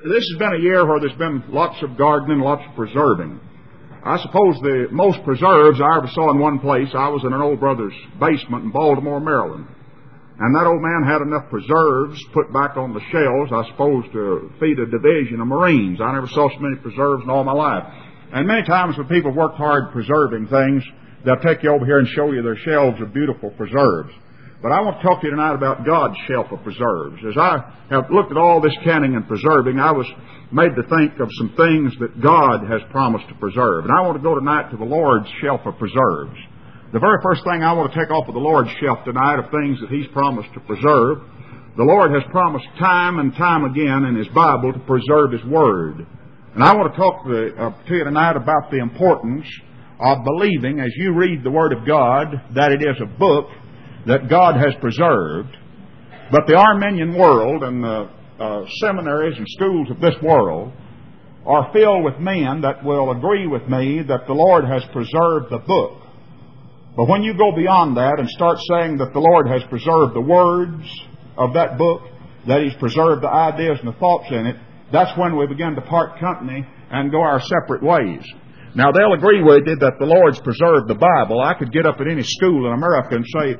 This has been a year where there's been lots of gardening, lots of preserving. I suppose the most preserves I ever saw in one place, I was in an old brother's basement in Baltimore, Maryland. And that old man had enough preserves put back on the shelves, I suppose, to feed a division of Marines. I never saw so many preserves in all my life. And many times when people work hard preserving things, they'll take you over here and show you their shelves of beautiful preserves. But I want to talk to you tonight about God's shelf of preserves. As I have looked at all this canning and preserving, I was made to think of some things that God has promised to preserve. And I want to go tonight to the Lord's shelf of preserves. The very first thing I want to take off of the Lord's shelf tonight of things that He's promised to preserve. The Lord has promised time and time again in His Bible to preserve His Word. And I want to talk to you tonight about the importance of believing, as you read the Word of God, that it is a book that God has preserved. But the Arminian world and the seminaries and schools of this world are filled with men that will agree with me that the Lord has preserved the book. But when you go beyond that and start saying that the Lord has preserved the words of that book, that He's preserved the ideas and the thoughts in it, that's when we begin to part company and go our separate ways. Now, they'll agree with you that the Lord's preserved the Bible. I could get up at any school in America and say,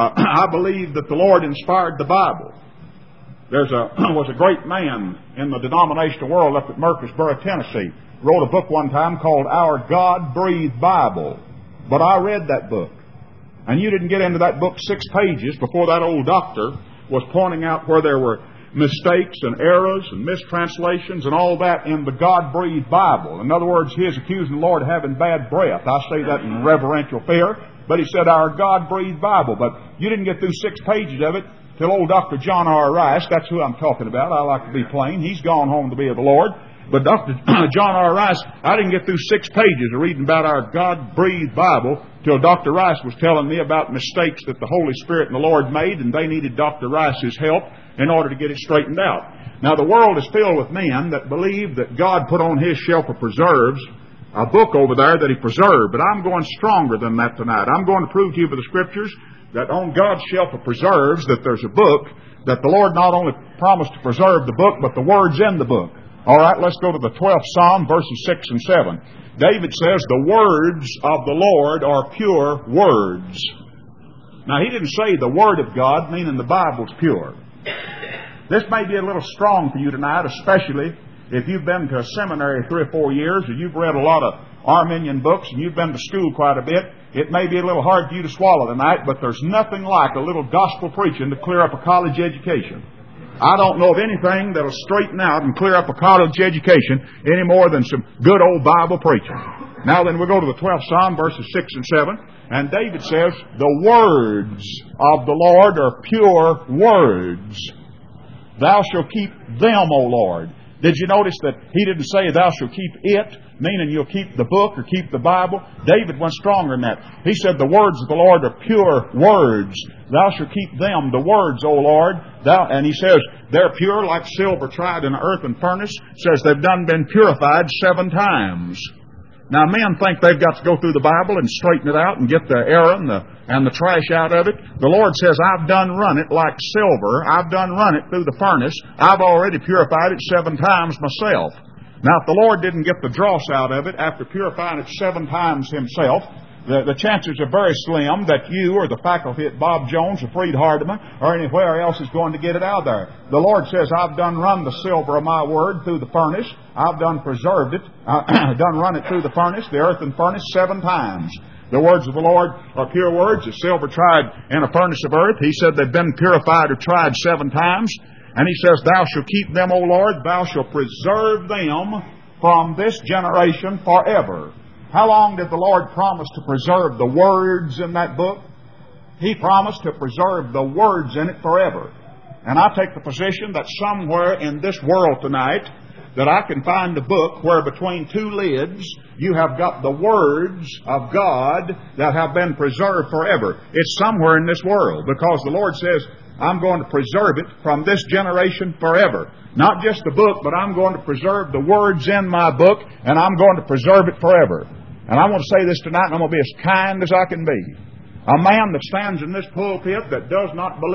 I believe that the Lord inspired the Bible. There was a great man in the denominational world up at Murfreesboro, Tennessee. Wrote a book one time called Our God-Breathed Bible. But I read that book. And you didn't get into that book 6 pages before that old doctor was pointing out where there were mistakes and errors and mistranslations and all that in the God-breathed Bible. In other words, he is accusing the Lord of having bad breath. I say that in reverential fear. But he said, our God-breathed Bible. But you didn't get through 6 pages of it till old Dr. John R. Rice. That's who I'm talking about. I like to be plain. He's gone home to be of the Lord. But Dr. John R. Rice, I didn't get through 6 pages of reading about our God-breathed Bible till Dr. Rice was telling me about mistakes that the Holy Spirit and the Lord made, and they needed Dr. Rice's help in order to get it straightened out. Now, the world is filled with men that believe that God put on His shelf of preserves a book over there that He preserved. But I'm going stronger than that tonight. I'm going to prove to you by the Scriptures that on God's shelf of preserves that there's a book that the Lord not only promised to preserve the book, but the words in the book. All right, let's go to the 12th Psalm, verses 6 and 7. David says, the words of the Lord are pure words. Now, he didn't say the Word of God, meaning the Bible's pure. This may be a little strong for you tonight, especially if you've been to a seminary 3 or 4 years, or you've read a lot of Arminian books, and you've been to school quite a bit. It may be a little hard for you to swallow tonight, but there's nothing like a little gospel preaching to clear up a college education. I don't know of anything that'll straighten out and clear up a college education any more than some good old Bible preaching. Now then, we'll go to the 12th Psalm, verses 6 and 7. And David says, the words of the Lord are pure words. Thou shalt keep them, O Lord. Did you notice that he didn't say thou shalt keep it, meaning you'll keep the book or keep the Bible? David went stronger than that. He said the words of the Lord are pure words. Thou shalt keep them, the words, O Lord. And he says they're pure like silver tried in an earthen furnace. Says they've been purified 7 times. Now, men think they've got to go through the Bible and straighten it out and get the error and the trash out of it. The Lord says, I've done run it like silver. I've done run it through the furnace. I've already purified it 7 times myself. Now, if the Lord didn't get the dross out of it after purifying it 7 times Himself, the chances are very slim that you or the faculty at Bob Jones or Freed Hardeman or anywhere else is going to get it out of there. The Lord says, I've done run the silver of my word through the furnace. I've done preserved it, done run it through the furnace, the earthen furnace, 7 times. The words of the Lord are pure words. The silver tried in a furnace of earth. He said they've been purified or tried 7 times. And He says, thou shalt keep them, O Lord. Thou shalt preserve them from this generation forever. How long did the Lord promise to preserve the words in that book? He promised to preserve the words in it forever. And I take the position that somewhere in this world tonight that I can find a book where between 2 lids you have got the words of God that have been preserved forever. It's somewhere in this world because the Lord says, I'm going to preserve it from this generation forever. Not just the book, but I'm going to preserve the words in my book, and I'm going to preserve it forever. And I want to say this tonight, and I'm going to be as kind as I can be. A man that stands in this pulpit that does not believe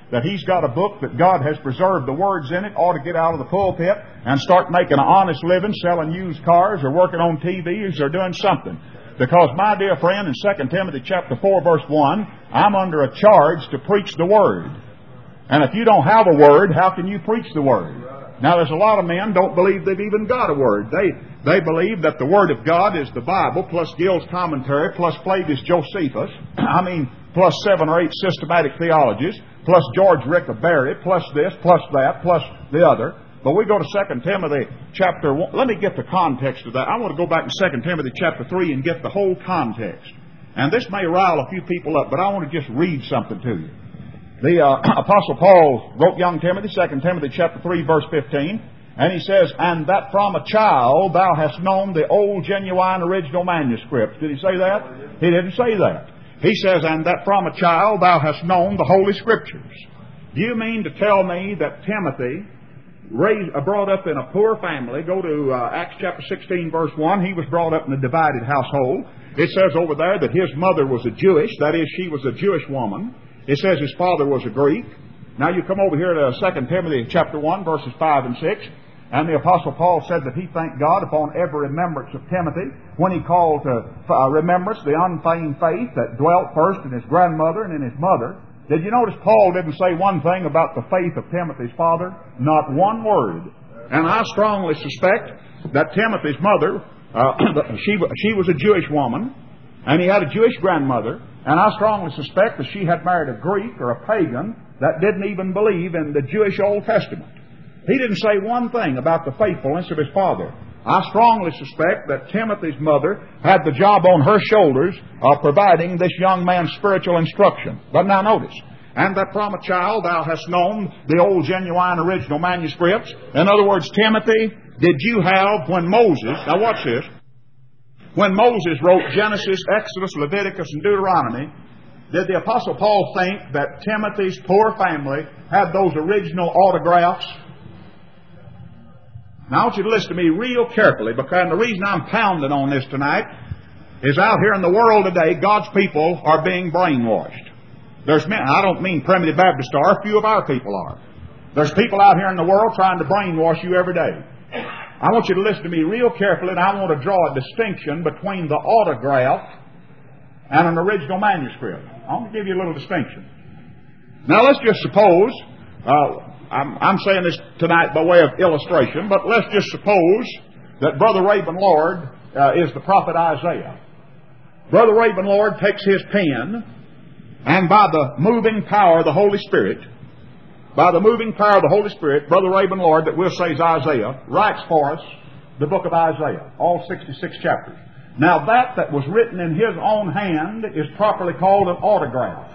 that he's got a book that God has preserved the words in it, ought to get out of the pulpit and start making an honest living, selling used cars or working on TVs or doing something. Because, my dear friend, in 2 Timothy chapter 4, verse 1, I'm under a charge to preach the Word. And if you don't have a Word, how can you preach the Word? Now, there's a lot of men don't believe they've even got a Word. They believe that the Word of God is the Bible, plus Gill's commentary, plus Flavius Josephus, plus 7 or 8 systematic theologies, plus George Rick of Barry, plus this, plus that, plus the other. But we go to 2 Timothy chapter 1. Let me get the context of that. I want to go back to 2 Timothy chapter 3 and get the whole context. And this may rile a few people up, but I want to just read something to you. The Apostle Paul wrote young Timothy, 2 Timothy chapter 3, verse 15, and he says, "And that from a child thou hast known the old, genuine, original manuscripts." Did he say that? He didn't say that. He says, "And that from a child thou hast known the Holy Scriptures." Do you mean to tell me that Timothy, brought up in a poor family, go to Acts chapter 16, verse 1, he was brought up in a divided household. It says over there that his mother was a Jewish, that is, she was a Jewish woman. It says his father was a Greek. Now you come over here to 2 Timothy chapter 1, verses 5 and 6, and the Apostle Paul said that he thanked God upon every remembrance of Timothy when he called to remembrance the unfeigned faith that dwelt first in his grandmother and in his mother. Did you notice Paul didn't say one thing about the faith of Timothy's father? Not one word. And I strongly suspect that Timothy's mother, she was a Jewish woman, and he had a Jewish grandmother, and I strongly suspect that she had married a Greek or a pagan that didn't even believe in the Jewish Old Testament. He didn't say one thing about the faithfulness of his father. I strongly suspect that Timothy's mother had the job on her shoulders of providing this young man's spiritual instruction. But now notice, "And that from a child thou hast known the old, genuine, original manuscripts." In other words, Timothy, did you have when Moses, now watch this, when Moses wrote Genesis, Exodus, Leviticus, and Deuteronomy, did the Apostle Paul think that Timothy's poor family had those original autographs? Now I want you to listen to me real carefully, because the reason I'm pounding on this tonight is out here in the world today, God's people are being brainwashed. There's men, I don't mean Primitive Baptists are, a few of our people are. There's people out here in the world trying to brainwash you every day. I want you to listen to me real carefully, and I want to draw a distinction between the autograph and an original manuscript. I want to give you a little distinction. Now let's just suppose, I'm saying this tonight by way of illustration, but let's just suppose that Brother Raven Lord is the prophet Isaiah. Brother Raven Lord takes his pen, and by the moving power of the Holy Spirit, Brother Raven Lord, that we'll say is Isaiah, writes for us the book of Isaiah, all 66 chapters. Now that was written in his own hand is properly called an autograph.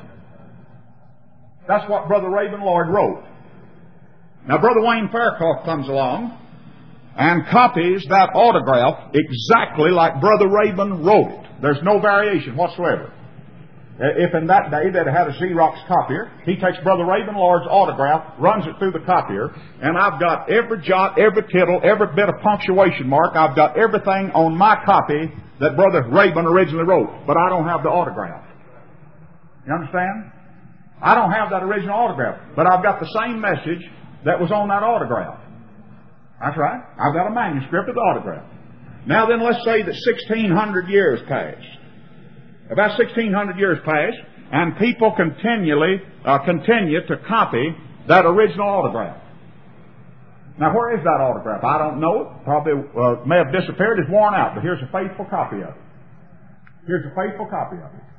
That's what Brother Raven Lord wrote. Now Brother Wayne Fairclough comes along and copies that autograph exactly like Brother Raven wrote it. There's no variation whatsoever. If in that day they'd had a Xerox copier, he takes Brother Raven Lord's autograph, runs it through the copier, and I've got every jot, every tittle, every bit of punctuation mark, I've got everything on my copy that Brother Raven originally wrote, but I don't have the autograph. You understand? I don't have that original autograph, but I've got the same message that was on that autograph. That's right. I've got a manuscript of the autograph. Now then, let's say that 1,600 years passed. About 1,600 years passed, and people continue to copy that original autograph. Now, where is that autograph? I don't know it. Probably may have disappeared. It's worn out, but here's a faithful copy of it. Here's a faithful copy of it.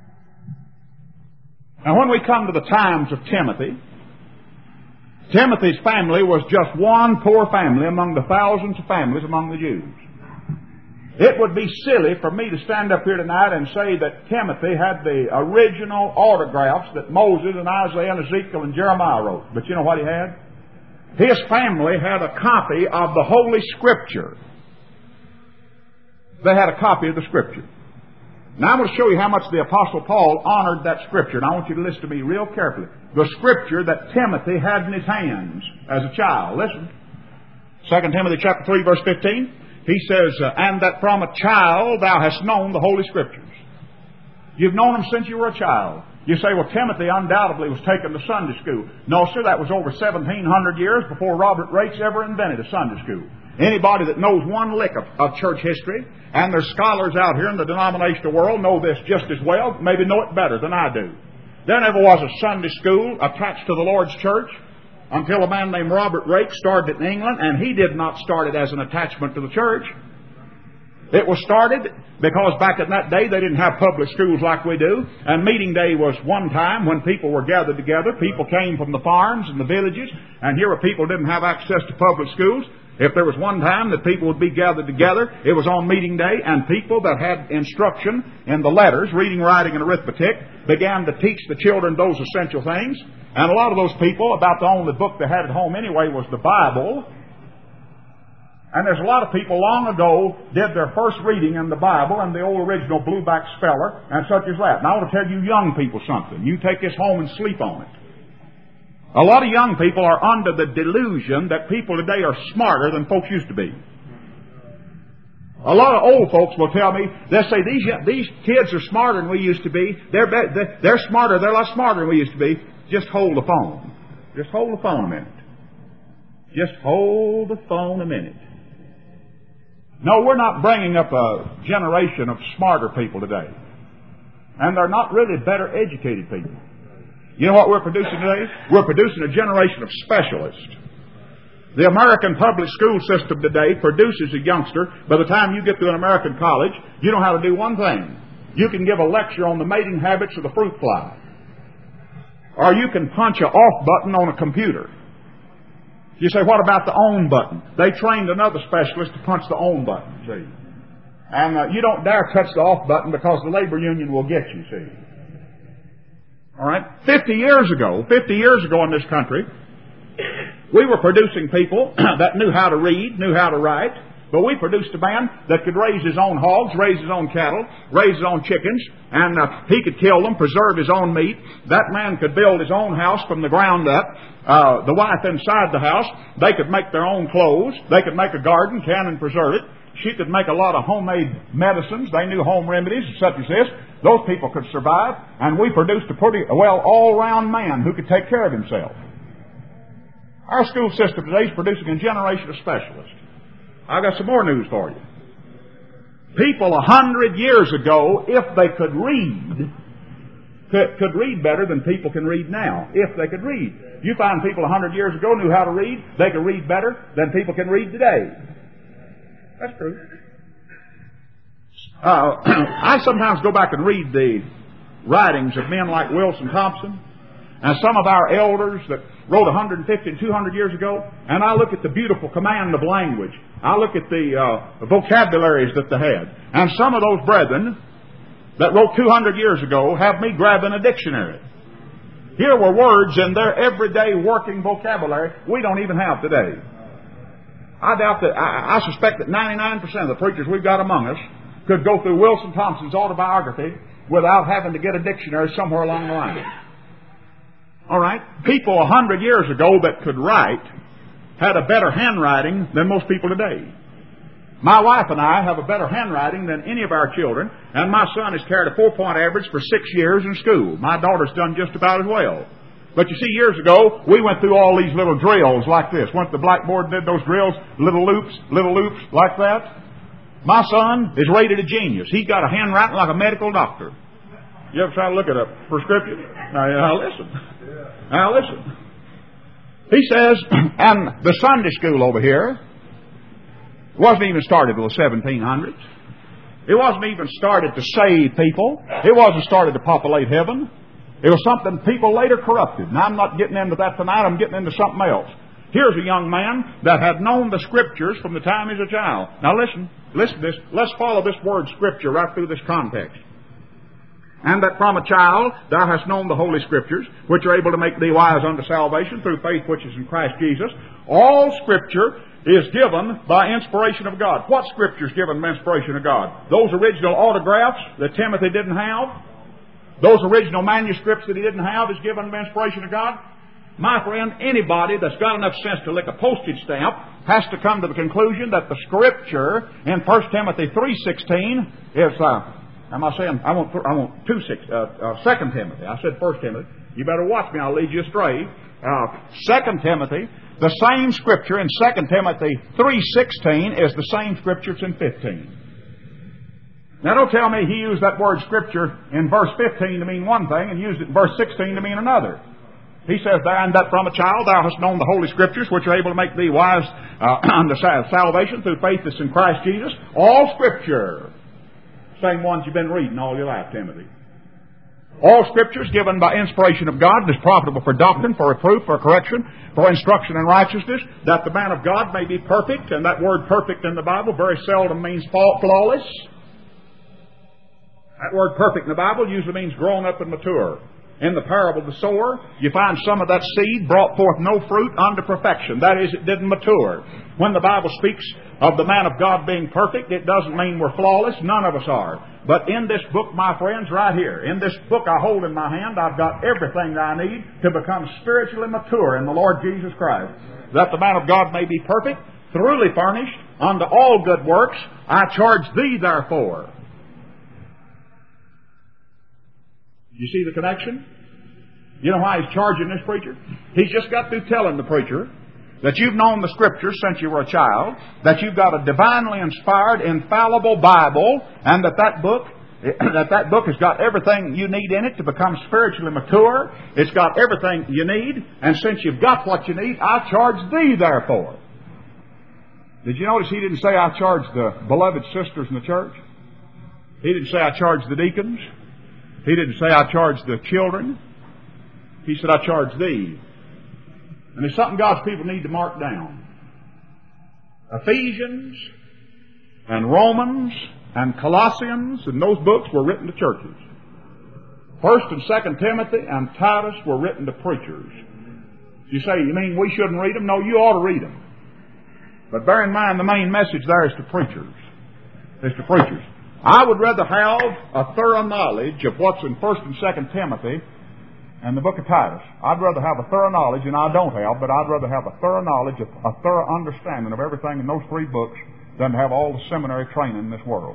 Now, when we come to the times of Timothy, Timothy's family was just one poor family among the thousands of families among the Jews. It would be silly for me to stand up here tonight and say that Timothy had the original autographs that Moses and Isaiah and Ezekiel and Jeremiah wrote. But you know what he had? His family had a copy of the Holy Scripture. They had a copy of the Scripture. Now I'm going to show you how much the Apostle Paul honored that Scripture. And I want you to listen to me real carefully. The Scripture that Timothy had in his hands as a child. Listen. 2 Timothy chapter 3, verse 15. He says, "And that from a child thou hast known the Holy Scriptures." You've known them since you were a child. You say, well, Timothy undoubtedly was taken to Sunday school. No, sir, that was over 1,700 years before Robert Raikes ever invented a Sunday school. Anybody that knows one lick of church history, and there's scholars out here in the denominational world know this just as well, maybe know it better than I do. There never was a Sunday school attached to the Lord's church until a man named Robert Raikes started it in England, and he did not start it as an attachment to the church. It was started because back in that day they didn't have public schools like we do, and meeting day was one time when people were gathered together. People came from the farms and the villages, and here where people didn't have access to public schools. If there was one time that people would be gathered together, it was on meeting day, and people that had instruction in the letters, reading, writing, and arithmetic, began to teach the children those essential things. And a lot of those people, about the only book they had at home anyway was the Bible. And there's a lot of people long ago did their first reading in the Bible and the old original blueback speller and such as that. And I want to tell you young people something. You take this home and sleep on it. A lot of young people are under the delusion that people today are smarter than folks used to be. A lot of old folks will tell me, they'll say, these kids are smarter than we used to be. They're smarter, they're a lot smarter than we used to be. Just hold the phone. Just hold the phone a minute. Just hold the phone a minute. No, we're not bringing up a generation of smarter people today. And they're not really better educated people. You know what we're producing today? We're producing a generation of specialists. The American public school system today produces a youngster. By the time you get to an American college, you know how to do one thing. You can give a lecture on the mating habits of the fruit fly. Or you can punch an off button on a computer. You say, what about the on button? They trained another specialist to punch the on button, see. And you don't dare touch the off button because the labor union will get you, see. All right? 50 years ago in this country, we were producing people that knew how to read, knew how to write, but we produced a man that could raise his own hogs, raise his own cattle, raise his own chickens, and he could kill them, preserve his own meat. That man could build his own house from the ground up. The wife inside the house, they could make their own clothes. They could make a garden, can and preserve it. She could make a lot of homemade medicines. They knew home remedies such as this. Those people could survive, and we produced a pretty, all-round man who could take care of himself. Our school system today is producing a generation of specialists. I've got some more news for you. People 100 years ago, if they could read better than people can read now. If they could read. You find people 100 years ago knew how to read. They could read better than people can read today. That's true. I sometimes go back and read the writings of men like Wilson Thompson and some of our elders that wrote 150 and 200 years ago, and I look at the beautiful command of language. I look at the vocabularies that they had. And some of those brethren that wrote 200 years ago have me grabbing a dictionary. Here were words in their everyday working vocabulary we don't even have today. I doubt that, I suspect that 99% of the preachers we've got among us could go through Wilson Thompson's autobiography without having to get a dictionary somewhere along the line. All right? People 100 years ago that could write had a better handwriting than most people today. My wife and I have a better handwriting than any of our children, and my son has carried a 4-point average for 6 years in school. My daughter's done just about as well. But you see, years ago, we went through all these little drills like this. Went to the blackboard and did those drills, little loops like that. My son is rated a genius. He's got a handwriting like a medical doctor. You ever try to look at a prescription? Now listen. He says, and the Sunday school over here wasn't even started till the 1700s. It wasn't even started to save people. It wasn't started to populate heaven. It was something people later corrupted. Now, I'm not getting into that tonight. I'm getting into something else. Here's a young man that had known the Scriptures from the time he was a child. Now, listen to this. Let's follow this word Scripture right through this context. And that from a child thou hast known the Holy Scriptures, which are able to make thee wise unto salvation through faith which is in Christ Jesus. All Scripture is given by inspiration of God. What Scripture is given by inspiration of God? Those original autographs that Timothy didn't have? Those original manuscripts that he didn't have is given by inspiration of God? My friend, anybody that's got enough sense to lick a postage stamp has to come to the conclusion that the Scripture in 1 Timothy 3:16 is Am I saying, I want 2 Timothy. I said 1 Timothy. You better watch me, I'll lead you astray. 2 Timothy, the same Scripture in 2 Timothy 3:16 is the same Scripture that's in 15. Now don't tell me he used that word Scripture in verse 15 to mean one thing and used it in verse 16 to mean another. He says there, and that from a child thou hast known the Holy Scriptures, which are able to make thee wise unto salvation through faith that's in Christ Jesus. All Scripture. Same ones you've been reading all your life, Timothy. All Scripture is given by inspiration of God and is profitable for doctrine, for reproof, for correction, for instruction in righteousness, that the man of God may be perfect. And that word perfect in the Bible very seldom means flawless. That word perfect in the Bible usually means grown up and mature. In the parable of the sower, you find some of that seed brought forth no fruit unto perfection. That is, it didn't mature. When the Bible speaks of the man of God being perfect, it doesn't mean we're flawless. None of us are. But in this book, my friends, right here, in this book I hold in my hand, I've got everything that I need to become spiritually mature in the Lord Jesus Christ. That the man of God may be perfect, thoroughly furnished, unto all good works. I charge thee therefore. You see the connection? You know why he's charging this preacher? He's just got through telling the preacher that you've known the Scriptures since you were a child, that you've got a divinely inspired, infallible Bible, and that book has got everything you need in it to become spiritually mature. It's got everything you need, and since you've got what you need, I charge thee therefore. Did you notice he didn't say I charge the beloved sisters in the church? He didn't say I charge the deacons. He didn't say I charge the children. He said I charge thee. And there's something God's people need to mark down. Ephesians and Romans and Colossians and those books were written to churches. 1 and 2 Timothy and Titus were written to preachers. You say, you mean we shouldn't read them? No, you ought to read them. But bear in mind the main message there is to preachers. It's to preachers. I would rather have a thorough knowledge of what's in 1 and 2 Timothy and the book of Titus. I'd rather have a thorough knowledge, and I don't have, but I'd rather have a thorough knowledge, a thorough understanding of everything in those three books than to have all the seminary training in this world.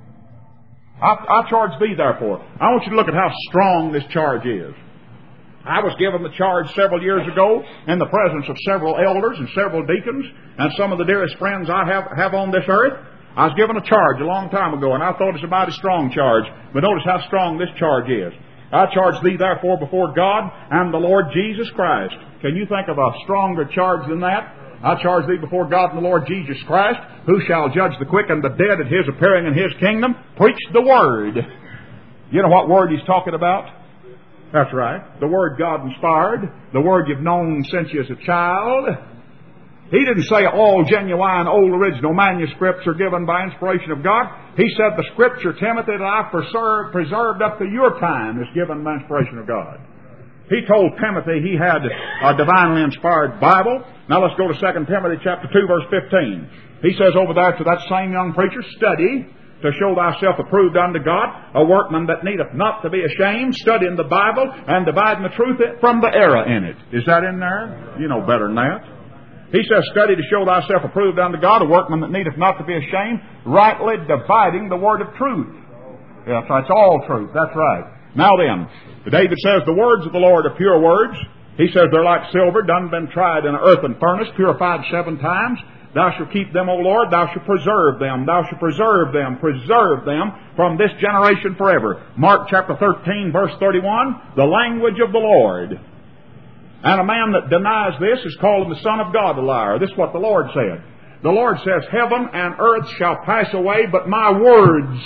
I charge thee therefore. I want you to look at how strong this charge is. I was given the charge several years ago in the presence of several elders and several deacons and some of the dearest friends I have on this earth. I was given a charge a long time ago, and I thought it was about a strong charge. But notice how strong this charge is. I charge thee therefore before God and the Lord Jesus Christ. Can you think of a stronger charge than that? I charge thee before God and the Lord Jesus Christ, who shall judge the quick and the dead at his appearing in his kingdom. Preach the word. You know what word he's talking about? That's right. The word God inspired. The word you've known since you was a child. He didn't say all genuine, old, original manuscripts are given by inspiration of God. He said the Scripture, Timothy, that I preserved up to your time is given by inspiration of God. He told Timothy he had a divinely inspired Bible. Now let's go to 2 Timothy chapter 2, verse 15. He says over there to that same young preacher, study to show thyself approved unto God, a workman that needeth not to be ashamed, studying the Bible and dividing the truth from the error in it. Is that in there? You know better than that. He says, study to show thyself approved unto God, a workman that needeth not to be ashamed, rightly dividing the word of truth. Yeah, that's all truth. That's right. Now then, David says, the words of the Lord are pure words. He says they're like silver, done been tried in an earthen furnace, purified 7 times. Thou shalt keep them, O Lord. Thou shalt preserve them. Thou shalt preserve them from this generation forever. Mark chapter 13, verse 31, the language of the Lord. And a man that denies this is calling the Son of God a liar. This is what the Lord said. The Lord says, heaven and earth shall pass away, but my words.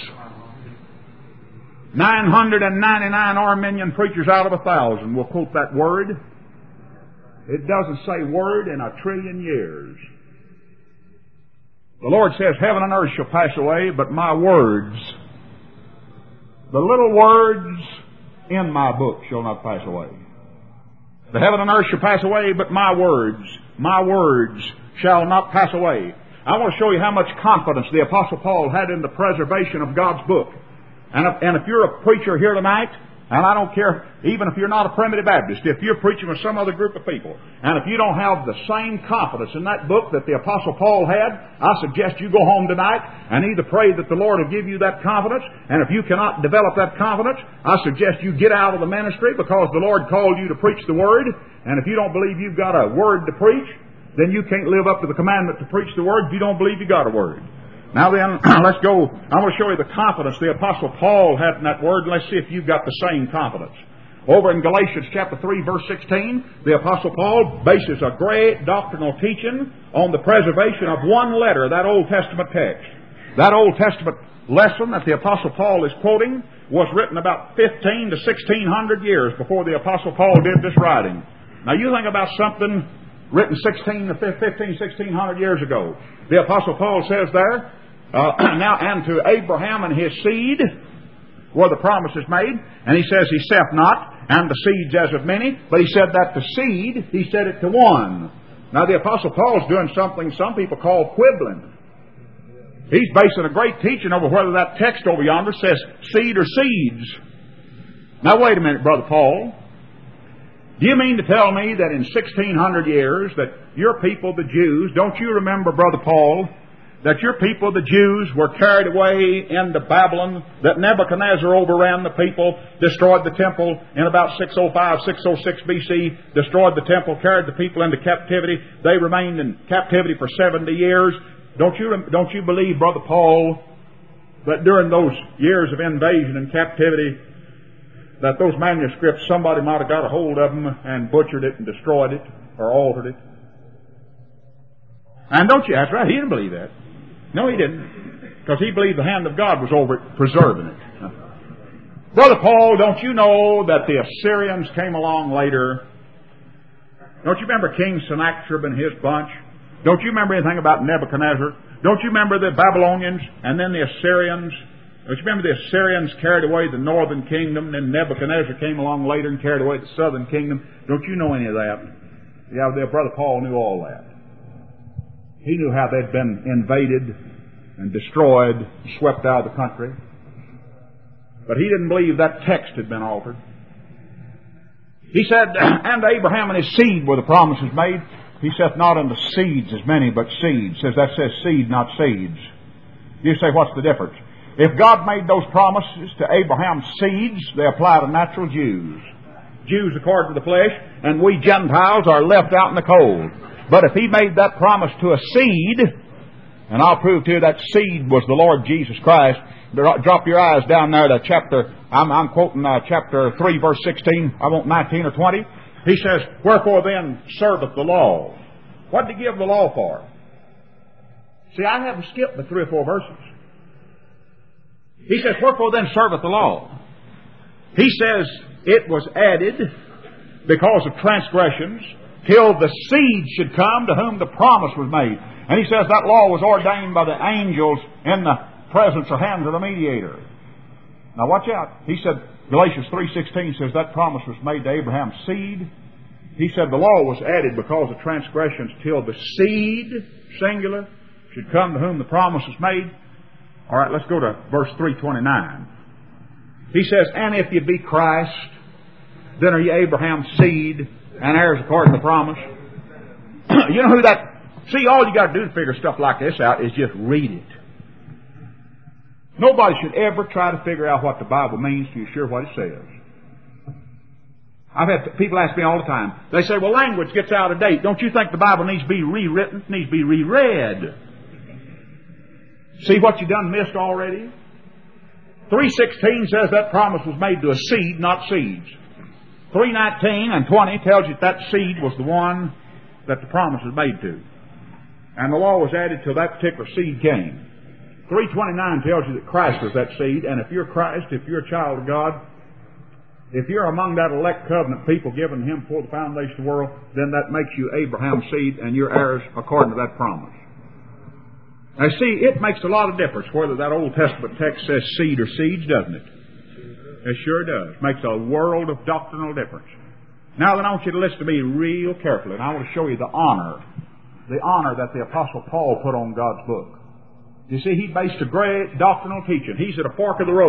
999 Arminian preachers out of 1,000 will quote that word. It doesn't say word in 1,000,000,000 years. The Lord says, heaven and earth shall pass away, but my words, the little words in my book shall not pass away. The heaven and earth shall pass away, but my words shall not pass away. I want to show you how much confidence the Apostle Paul had in the preservation of God's book. And if you're a preacher here tonight, And I don't care, even if you're not a Primitive Baptist, if you're preaching with some other group of people, and if you don't have the same confidence in that book that the Apostle Paul had, I suggest you go home tonight and either pray that the Lord will give you that confidence, and if you cannot develop that confidence, I suggest you get out of the ministry because the Lord called you to preach the Word, and if you don't believe you've got a Word to preach, then you can't live up to the commandment to preach the Word if you don't believe you got a Word. Now then, let's go. I'm going to show you the confidence the Apostle Paul had in that Word, and let's see if you've got the same confidence. Over in Galatians chapter 3, verse 16, the Apostle Paul bases a great doctrinal teaching on the preservation of one letter, that Old Testament text. That Old Testament lesson that the Apostle Paul is quoting was written about 15 to 1600 years before the Apostle Paul did this writing. Now you think about something written 15, 1600 years ago. The Apostle Paul says there, now, and to Abraham and his seed were the promises made. And he says, he saith not, and the seeds as of many, but he said that the seed, he said it to one. Now, the Apostle Paul's doing something some people call quibbling. He's basing a great teaching over whether that text over yonder says seed or seeds. Now, wait a minute, Brother Paul. Do you mean to tell me that in 1600 years that your people, the Jews, don't you remember, Brother Paul, that your people, the Jews, were carried away into Babylon, that Nebuchadnezzar overran the people, destroyed the temple in about 605, 606 BC, destroyed the temple, carried the people into captivity. They remained in captivity for 70 years. Don't you believe, Brother Paul, that during those years of invasion and captivity, that those manuscripts, somebody might have got a hold of them and butchered it and destroyed it or altered it? And don't you? That's right, he didn't believe that. No, he didn't. Because he believed the hand of God was over it, preserving it. Brother Paul, don't you know that the Assyrians came along later? Don't you remember King Sennacherib and his bunch? Don't you remember anything about Nebuchadnezzar? Don't you remember the Babylonians and then the Assyrians? Don't you remember the Assyrians carried away the northern kingdom, and then Nebuchadnezzar came along later and carried away the southern kingdom? Don't you know any of that? Yeah, Brother Paul knew all that. He knew how they'd been invaded and destroyed, swept out of the country. But he didn't believe that text had been altered. He said, and to Abraham and his seed were the promises made. He saith not unto seeds as many, but seeds. That says seed, not seeds. You say, what's the difference? If God made those promises to Abraham's seeds, they apply to natural Jews. Jews according to the flesh, and we Gentiles are left out in the cold. But if he made that promise to a seed, and I'll prove to you that seed was the Lord Jesus Christ. Drop your eyes down there to chapter, I'm quoting chapter 3, verse 16. I want 19 or 20. He says, wherefore then serveth the law? What did he give the law for? See, I haven't skipped the 3 or 4 verses. He says, wherefore then serveth the law? He says, it was added because of transgressions, till the seed should come to whom the promise was made. And he says that law was ordained by the angels in the presence or hands of the mediator. Now watch out. He said, Galatians 3:16 says that promise was made to Abraham's seed. He said the law was added because of transgressions till the seed, singular, should come to whom the promise was made. All right, let's go to verse 329. He says, and if you be Christ, then are ye Abraham's seed, and heirs according to the promise. You know who that... See, all you got to do to figure stuff like this out is just read it. Nobody should ever try to figure out what the Bible means till you're sure what it says. I've had people ask me all the time. They say, well, language gets out of date. Don't you think the Bible needs to be rewritten? It needs to be reread. See what you done missed already? 3:16 says that promise was made to a seed, not seeds. 3:19 and 20 tells you that seed was the one that the promise was made to. And the law was added till that particular seed came. 3:29 tells you that Christ was that seed, and if you're Christ, if you're a child of God, if you're among that elect covenant people given Him before the foundation of the world, then that makes you Abraham's seed, and you're heirs according to that promise. Now see, it makes a lot of difference whether that Old Testament text says seed or seeds, doesn't it? It sure does. Makes a world of doctrinal difference. Now then, I want you to listen to me real carefully, and I want to show you the honor that the Apostle Paul put on God's book. You see, he based a great doctrinal teaching. He's at a fork of the road.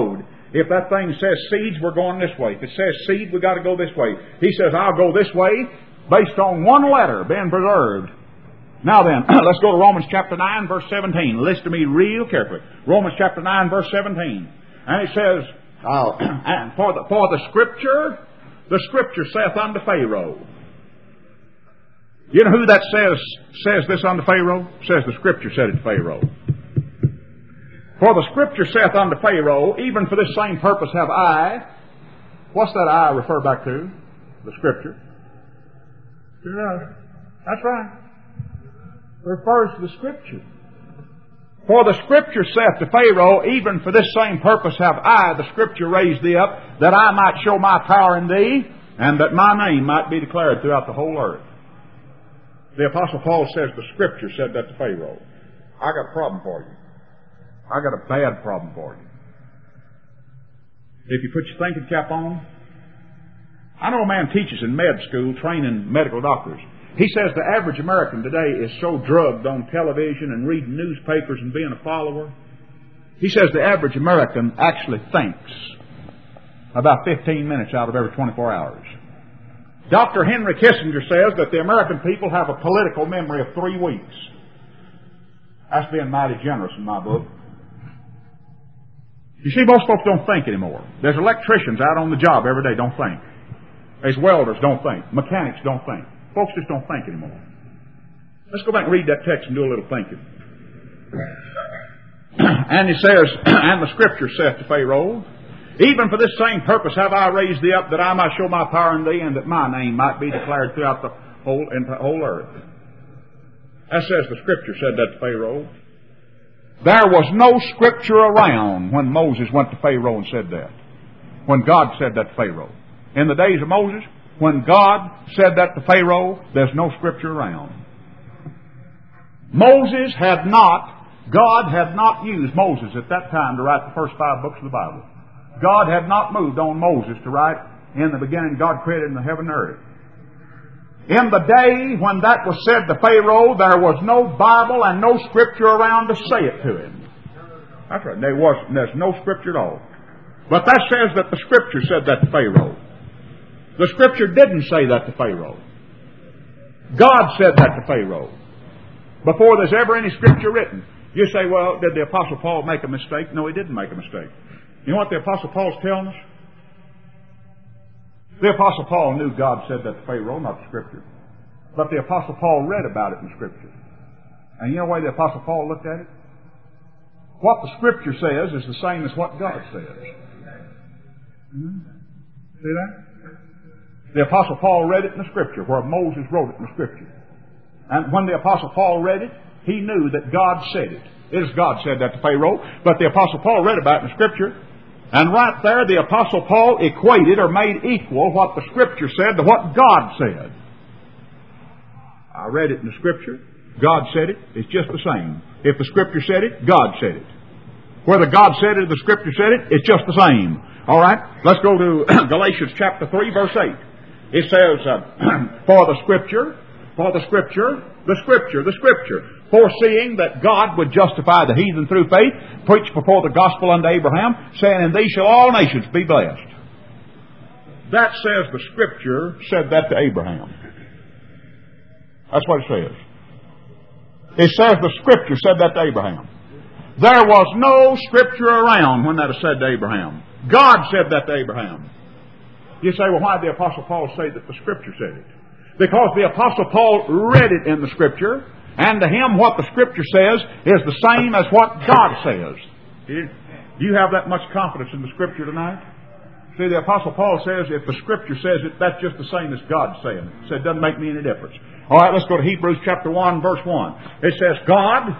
If that thing says seeds, we're going this way. If it says seed, we've got to go this way. He says, I'll go this way based on one letter being preserved. Now then, let's go to Romans chapter 9, verse 17. Listen to me real carefully. Romans chapter 9, verse 17. And it says, and for the Scripture saith unto Pharaoh. You know who that says this unto Pharaoh? Says the Scripture said it to Pharaoh. For the Scripture saith unto Pharaoh, even for this same purpose have I. What's that I refer back to? The Scripture. That's right. Refers to the Scripture. For the Scripture saith to Pharaoh, even for this same purpose have I, the Scripture, raised thee up, that I might show my power in thee, and that my name might be declared throughout the whole earth. The Apostle Paul says the Scripture said that to Pharaoh. I got a problem for you. I got a bad problem for you. If you put your thinking cap on, I know a man teaches in med school, training medical doctors. He says the average American today is so drugged on television and reading newspapers and being a follower. He says the average American actually thinks about 15 minutes out of every 24 hours. Dr. Henry Kissinger says that the American people have a political memory of 3 weeks. That's being mighty generous in my book. You see, most folks don't think anymore. There's electricians out on the job every day, don't think. There's welders, don't think. Mechanics, don't think. Folks just don't think anymore. Let's go back and read that text and do a little thinking. And he says, and the Scripture saith to Pharaoh, even for this same purpose have I raised thee up, that I might show my power in thee, and that my name might be declared throughout the whole earth. That says the Scripture said that to Pharaoh. There was no Scripture around when Moses went to Pharaoh and said that. When God said that to Pharaoh. In the days of Moses, when God said that to Pharaoh, there's no Scripture around. God had not used Moses at that time to write the first 5 books of the Bible. God had not moved on Moses to write, in the beginning God created the heaven and earth. In the day when that was said to Pharaoh, there was no Bible and no Scripture around to say it to him. That's right. There's no Scripture at all. But that says that the Scripture said that to Pharaoh. The Scripture didn't say that to Pharaoh. God said that to Pharaoh. Before there's ever any Scripture written. You say, well, did the Apostle Paul make a mistake? No, he didn't make a mistake. You know what the Apostle Paul's telling us? The Apostle Paul knew God said that to Pharaoh, not the Scripture. But the Apostle Paul read about it in the Scripture. And you know why the Apostle Paul looked at it? What the Scripture says is the same as what God says. See that? The Apostle Paul read it in the Scripture, where Moses wrote it in the Scripture. And when the Apostle Paul read it, he knew that God said it. It is God said that to Pharaoh, but the Apostle Paul read about it in the Scripture. And right there, the Apostle Paul equated or made equal what the Scripture said to what God said. I read it in the Scripture. God said it. It's just the same. If the Scripture said it, God said it. Whether God said it or the Scripture said it, it's just the same. All right? Let's go to Galatians chapter 3, verse 8. It says, for the Scripture, foreseeing that God would justify the heathen through faith, preached before the gospel unto Abraham, saying, in thee shall all nations be blessed. That says the Scripture said that to Abraham. That's what it says. It says the Scripture said that to Abraham. There was no Scripture around when that was said to Abraham. God said that to Abraham. You say, well, why did the Apostle Paul say that the Scripture said it? Because the Apostle Paul read it in the Scripture, and to him what the Scripture says is the same as what God says. Do you have that much confidence in the Scripture tonight? See, the Apostle Paul says if the Scripture says it, that's just the same as God saying it. So it doesn't make me any difference. All right, let's go to Hebrews chapter 1, verse 1. It says, God,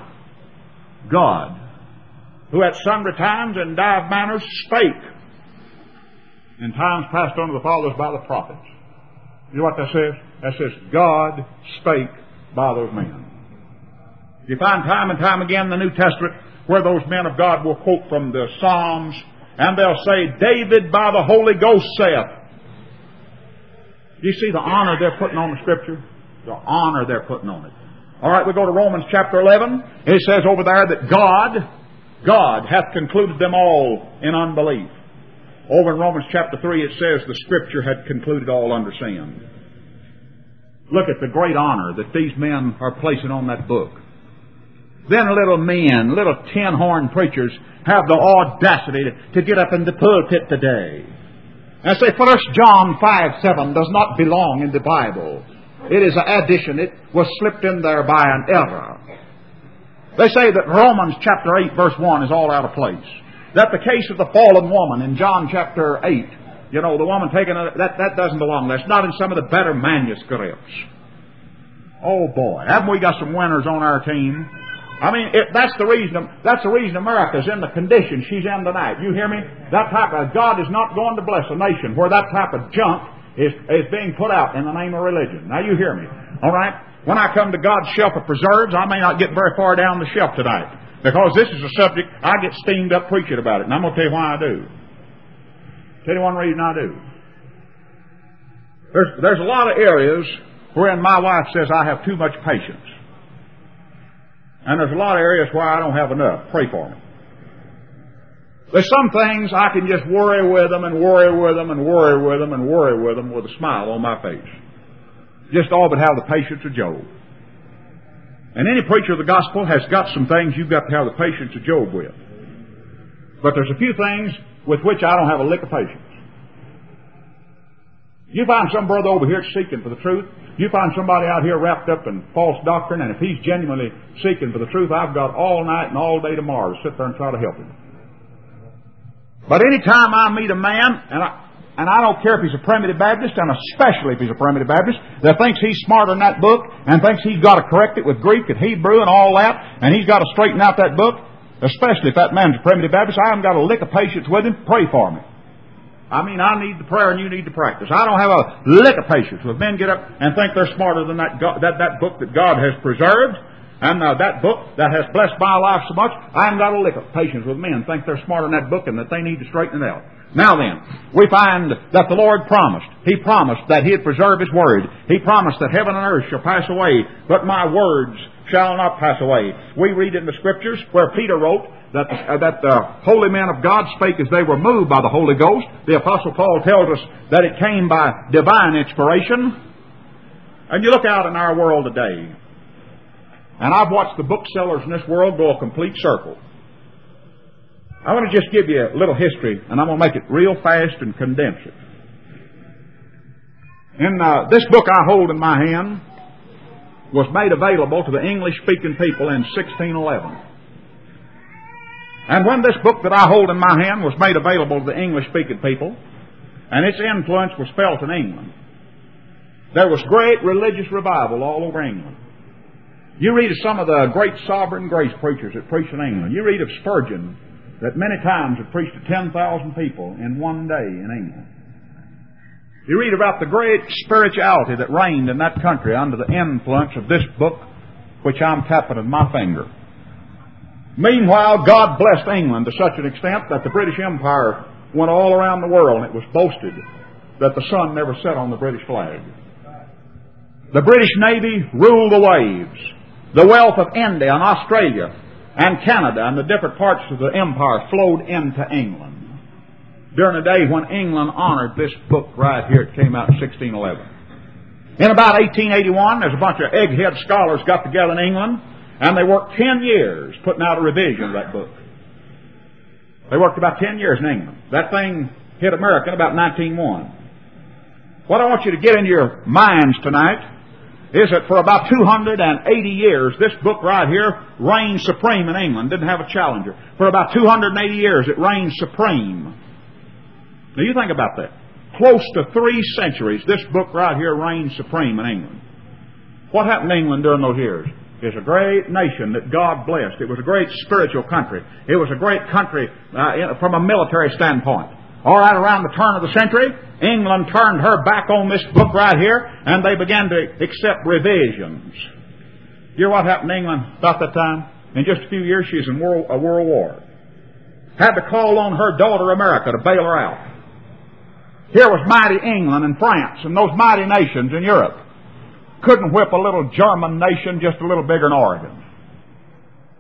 who at sundry times and divers manners spake in times past unto the fathers by the prophets. You know what that says? That says, God spake by those men. You find time and time again in the New Testament where those men of God will quote from the Psalms, and they'll say, David by the Holy Ghost saith. Do you see the honor they're putting on the Scripture? The honor they're putting on it. All right, we go to Romans chapter 11. It says over there that God hath concluded them all in unbelief. Over in Romans chapter 3 it says the Scripture had concluded all under sin. Look at the great honor that these men are placing on that book. Then little men, little tin-horn preachers, have the audacity to get up in the pulpit today and say 1 John 5:7 does not belong in the Bible. It is an addition. It was slipped in there by an error. They say that Romans chapter 8 verse 1 is all out of place. That the case of the fallen woman in John chapter 8, the woman taking that doesn't belong. That's not in some of the better manuscripts. Oh boy, haven't we got some winners on our team? I mean, that's the reason America's in the condition she's in tonight. You hear me? That type of God is not going to bless a nation where that type of junk is being put out in the name of religion. Now you hear me. All right? When I come to God's shelf of preserves, I may not get very far down the shelf tonight. Because this is a subject, I get steamed up preaching about it. And I'm going to tell you why I do. Tell you one reason I do. There's a lot of areas wherein my wife says I have too much patience. And there's a lot of areas where I don't have enough. Pray for me. There's some things I can just worry with them and worry with them and worry with them and worry with them with a smile on my face. Just all but have the patience of Job. And any preacher of the gospel has got some things you've got to have the patience of Job with. But there's a few things with which I don't have a lick of patience. You find some brother over here seeking for the truth. You find somebody out here wrapped up in false doctrine, and if he's genuinely seeking for the truth, I've got all night and all day tomorrow to sit there and try to help him. But any time I meet a man, and I don't care if he's a Primitive Baptist, and especially if he's a Primitive Baptist, that thinks he's smarter than that book, and thinks he's got to correct it with Greek and Hebrew and all that, and he's got to straighten out that book, especially if that man's a Primitive Baptist, I haven't got a lick of patience with him. Pray for me. I mean, I need the prayer and you need the practice. I don't have a lick of patience when men get up and think they're smarter than that book that God has preserved, and that book that has blessed my life so much. I haven't got a lick of patience with men think they're smarter than that book and that they need to straighten it out. Now then, we find that the Lord promised. He promised that He'd preserve His Word. He promised that heaven and earth shall pass away, but my words shall not pass away. We read in the Scriptures where Peter wrote that the holy men of God spake as they were moved by the Holy Ghost. The Apostle Paul tells us that it came by divine inspiration. And you look out in our world today, and I've watched the booksellers in this world go a complete circle. I want to just give you a little history, and I'm going to make it real fast and condense it. In this book I hold in my hand was made available to the English-speaking people in 1611. And when this book that I hold in my hand was made available to the English-speaking people, and its influence was felt in England, there was great religious revival all over England. You read of some of the great sovereign grace preachers that preached in England. You read of Spurgeon, that many times had preached to 10,000 people in one day in England. You read about the great spirituality that reigned in that country under the influence of this book, which I'm tapping with my finger. Meanwhile, God blessed England to such an extent that the British Empire went all around the world, and it was boasted that the sun never set on the British flag. The British Navy ruled the waves. The wealth of India and Australia and Canada and the different parts of the empire flowed into England during a day when England honored this book right here. It came out in 1611. In about 1881, there's a bunch of egghead scholars got together in England, and they worked 10 years putting out a revision of that book. They worked about 10 years in England. That thing hit America in about 1901. What I want you to get into your minds tonight is that for about 280 years, this book right here reigned supreme in England. Didn't have a challenger. For about 280 years, it reigned supreme. Now you think about that. Close to 3 centuries, this book right here reigned supreme in England. What happened to England during those years? It was a great nation that God blessed. It was a great spiritual country. It was a great country from a military standpoint. All right, around the turn of the century, England turned her back on this book right here, and they began to accept revisions. You know what happened to England about that time? In just a few years, she was in a world war. Had to call on her daughter America to bail her out. Here was mighty England and France and those mighty nations in Europe. Couldn't whip a little German nation just a little bigger than Oregon.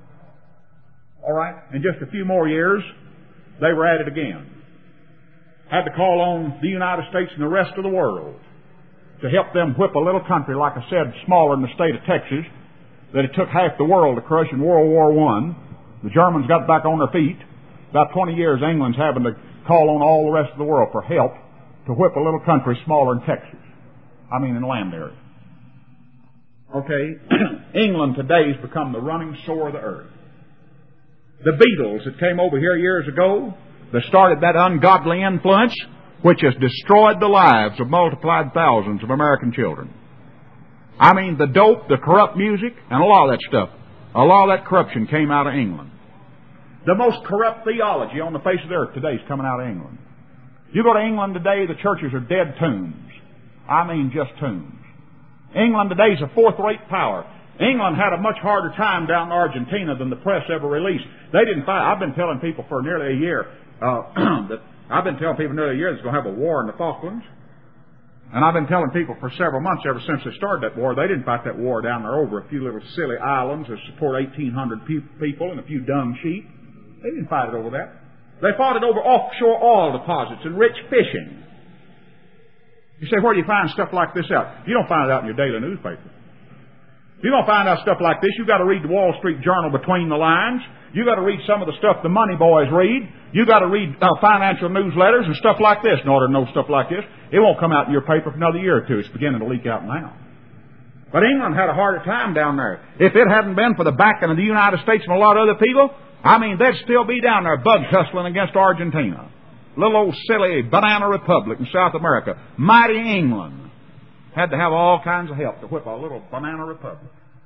All right, in just a few more years, they were at it again. had to call on the United States and the rest of the world to help them whip a little country, like I said, smaller than the state of Texas, that it took half the world to crush in World War I. The Germans got back on their feet. About 20 years, England's having to call on all the rest of the world for help to whip a little country smaller than Texas. I mean, in land area. Okay, England today has become the running sore of the earth. The Beatles that came over here years ago, that started that ungodly influence, which has destroyed the lives of multiplied thousands of American children. I mean, the dope, the corrupt music, and a lot of that stuff. A lot of that corruption came out of England. The most corrupt theology on the face of the earth today is coming out of England. You go to England today, the churches are dead tombs. I mean, just tombs. England today is a fourth-rate power. England had a much harder time down in Argentina than the press ever released. They didn't fight. I've been telling people for nearly a year that there's going to have a war in the Falklands. And I've been telling people for several months, ever since they started that war, they didn't fight that war down there over a few little silly islands that support 1,800 people and a few dung sheep. They didn't fight it over that. They fought it over offshore oil deposits and rich fishing. You say, where do you find stuff like this out? You don't find it out in your daily newspaper. If you're going to find out stuff like this, you've got to read the Wall Street Journal between the lines. You've got to read some of the stuff the money boys read. You've got to read financial newsletters and stuff like this in order to know stuff like this. It won't come out in your paper for another year or two. It's beginning to leak out now. But England had a harder time down there. If it hadn't been for the backing of the United States and a lot of other people, I mean, they'd still be down there bug tussling against Argentina. Little old silly banana republic in South America. Mighty England had to have all kinds of help to whip a little banana republic.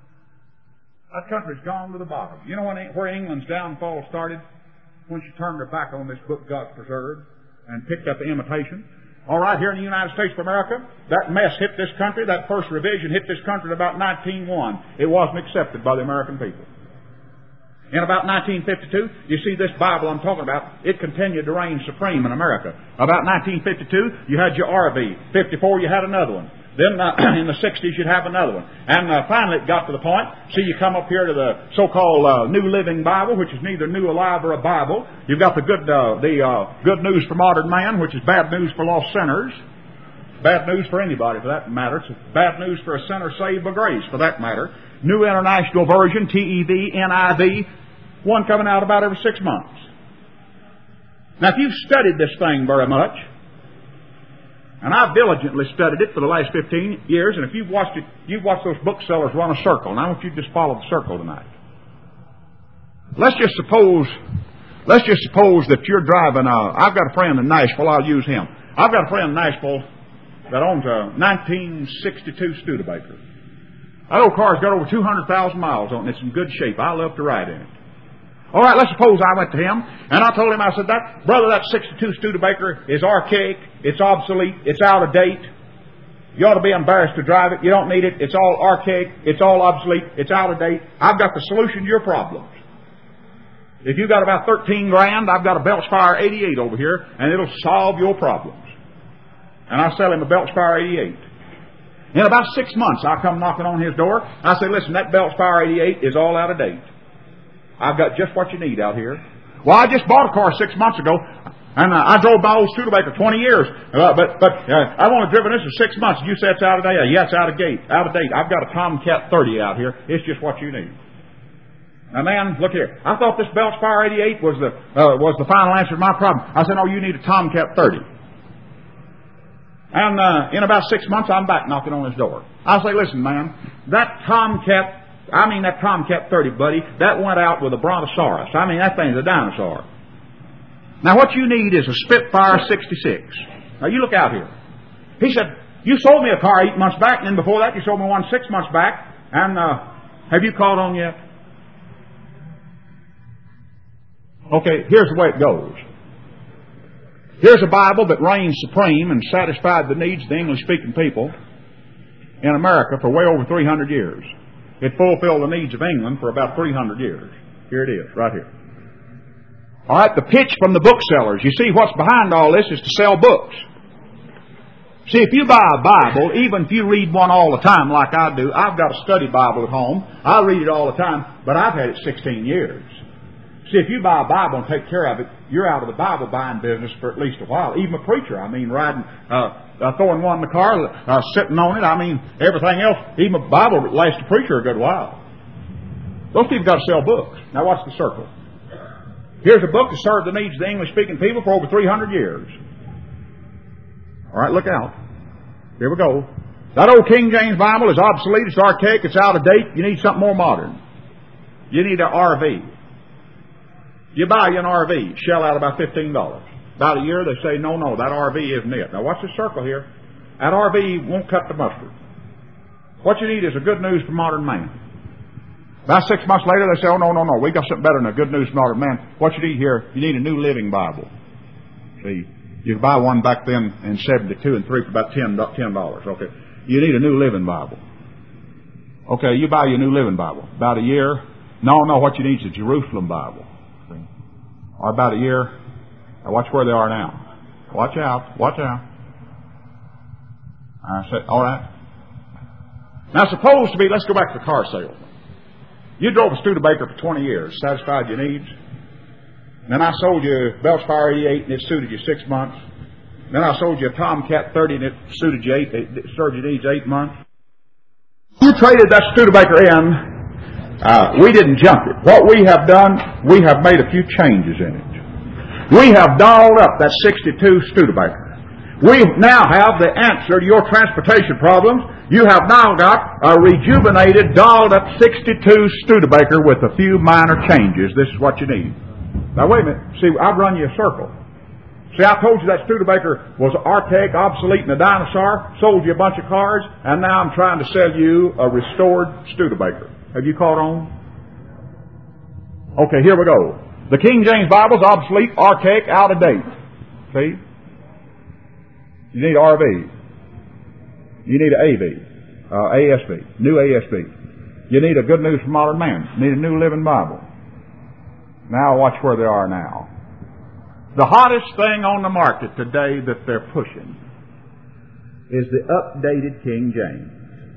That country's gone to the bottom. You know where England's downfall started? When she turned her back on this book God's preserved and picked up the imitation. All right, here in the United States of America, that mess hit this country. That first revision hit this country in about 1901. It wasn't accepted by the American people. In about 1952, you see this Bible I'm talking about, it continued to reign supreme in America. About 1952, you had your RV. 54, you had another one. Then in the 60s, you'd have another one. And finally it got to the point, see, you come up here to the so-called New Living Bible, which is neither new, alive, or a Bible. You've got the good news for modern man, which is bad news for lost sinners. Bad news for anybody, for that matter. It's bad news for a sinner saved by grace, for that matter. New International Version, TEV, NIV, one coming out about every 6 months. Now, if you've studied this thing very much, and I've diligently studied it for the last 15 years, and if you've watched it, you've watched those booksellers run a circle, and I want you to just follow the circle tonight. Let's just suppose that you're driving, I've got a friend in Nashville, I'll use him. I've got a friend in Nashville that owns a 1962 Studebaker. That old car's got over 200,000 miles on it. It's in good shape. I love to ride in it. All right, let's suppose I went to him, and I told him, I said, that 62 Studebaker is archaic, it's obsolete, it's out of date. You ought to be embarrassed to drive it. You don't need it. It's all archaic, it's all obsolete, it's out of date. I've got the solution to your problems. If you've got about 13 grand, I've got a Belchfire 88 over here, and it'll solve your problems. And I sell him a Belchfire 88. In about 6 months, I come knocking on his door. I say, listen, that Belchfire 88 is all out of date. I've got just what you need out here. Well, I just bought a car 6 months ago, and I drove my old Studebaker 20 years. But I've only driven this for 6 months. You say it's out of date? Yeah, it's out of date. I've got a Tomcat 30 out here. It's just what you need. Now, man, look here. I thought this Belchfire 88 was the final answer to my problem. I said, no, you need a Tomcat 30. And in about 6 months, I'm back knocking on his door. I say, listen, man, that Tomcat 30, buddy, that went out with a Brontosaurus. I mean, that thing's a dinosaur. Now, what you need is a Spitfire 66. Now, you look out here. He said, you sold me a car 8 months back, and then before that, you sold me one 6 months back. And have you called on yet? Okay, here's the way it goes. Here's a Bible that reigned supreme and satisfied the needs of the English-speaking people in America for way over 300 years. It fulfilled the needs of England for about 300 years. Here it is, right here. All right, the pitch from the booksellers. You see, what's behind all this is to sell books. See, if you buy a Bible, even if you read one all the time like I do, I've got a study Bible at home. I read it all the time, but I've had it 16 years. See, if you buy a Bible and take care of it, you're out of the Bible buying business for at least a while. Even a preacher, riding, throwing one in the car, sitting on it, everything else. Even a Bible lasts a preacher a good while. Those people got to sell books. Now watch the circle. Here's a book that served the needs of the English-speaking people for over 300 years. All right, look out. Here we go. That old King James Bible is obsolete, it's archaic, it's out of date. You need something more modern. You need an RV. You buy you an RV, shell out about $15. About a year, they say, no, that RV isn't it. Now watch the circle here. That RV won't cut the mustard. What you need is a good news for modern man. About 6 months later, they say, oh, no, we got something better than a good news for modern man. What you need here, you need a New Living Bible. See, you could buy one back then in 72 and 3 for about $10. Okay, you need a New Living Bible. Okay, you buy your New Living Bible. About a year, no, what you need is a Jerusalem Bible. See? Or about a year, now watch where they are now. Watch out. I said, all right. Now, suppose to be, let's go back to the car sale. You drove a Studebaker for 20 years, satisfied your needs. Then I sold you a Belchfire 88 and it suited you 6 months. Then I sold you a Tomcat 30 and it suited you it served your needs 8 months. You traded that Studebaker in. We didn't junk it. What we have done, we have made a few changes in it. We have dolled up that 62 Studebaker. We now have the answer to your transportation problems. You have now got a rejuvenated, dolled up 62 Studebaker with a few minor changes. This is what you need. Now wait a minute. See, I've run you a circle. See, I told you that Studebaker was archaic, obsolete, and a dinosaur. Sold you a bunch of cars, and now I'm trying to sell you a restored Studebaker. Have you caught on? Okay, here we go. The King James Bible's obsolete, archaic, out of date. See? You need RV. You need an ASV, new ASV. You need a Good News for Modern Man. You need a New Living Bible. Now watch where they are now. The hottest thing on the market today that they're pushing is the updated King James.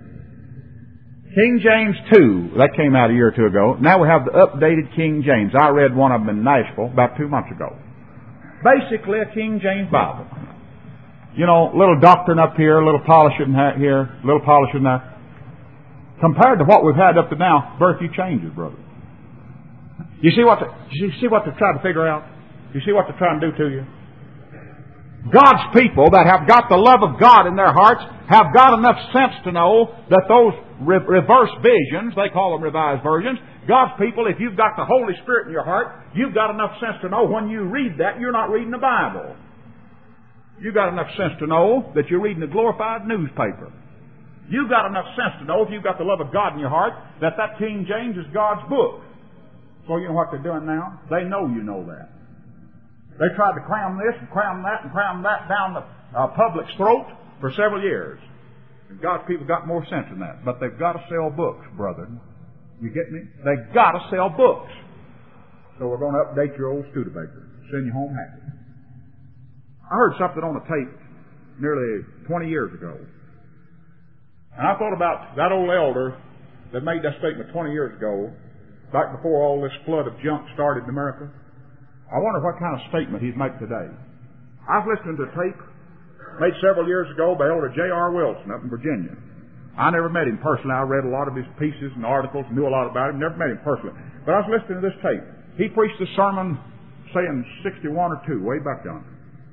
King James 2, that came out a year or two ago. Now we have the updated King James. I read one of them in Nashville about 2 months ago. Basically a King James Bible. You know, a little doctrine up here, a little polishing here, a little polishing there. Compared to what we've had up to now, very few changes, brother. You see what they're trying to figure out? You see what they're trying to do to you? God's people that have got the love of God in their hearts have got enough sense to know that those reverse visions, they call them revised versions, God's people, if you've got the Holy Spirit in your heart, you've got enough sense to know when you read that, you're not reading the Bible. You've got enough sense to know that you're reading a glorified newspaper. You've got enough sense to know, if you've got the love of God in your heart, that King James is God's book. So you know what they're doing now? They know you know that. They tried to cram this and cram that and cram that down the public's throat for several years. And God's people got more sense than that. But they've got to sell books, brother. You get me? They've got to sell books. So we're going to update your old Studebaker. Send you home happy. I heard something on a tape nearly 20 years ago. And I thought about that old elder that made that statement 20 years ago, back before all this flood of junk started in America. I wonder what kind of statement he'd make today. I was listening to a tape made several years ago by Elder J.R. Wilson up in Virginia. I never met him personally. I read a lot of his pieces and articles, knew a lot about him, never met him personally. But I was listening to this tape. He preached a sermon, say in 61 or 2, way back yonder.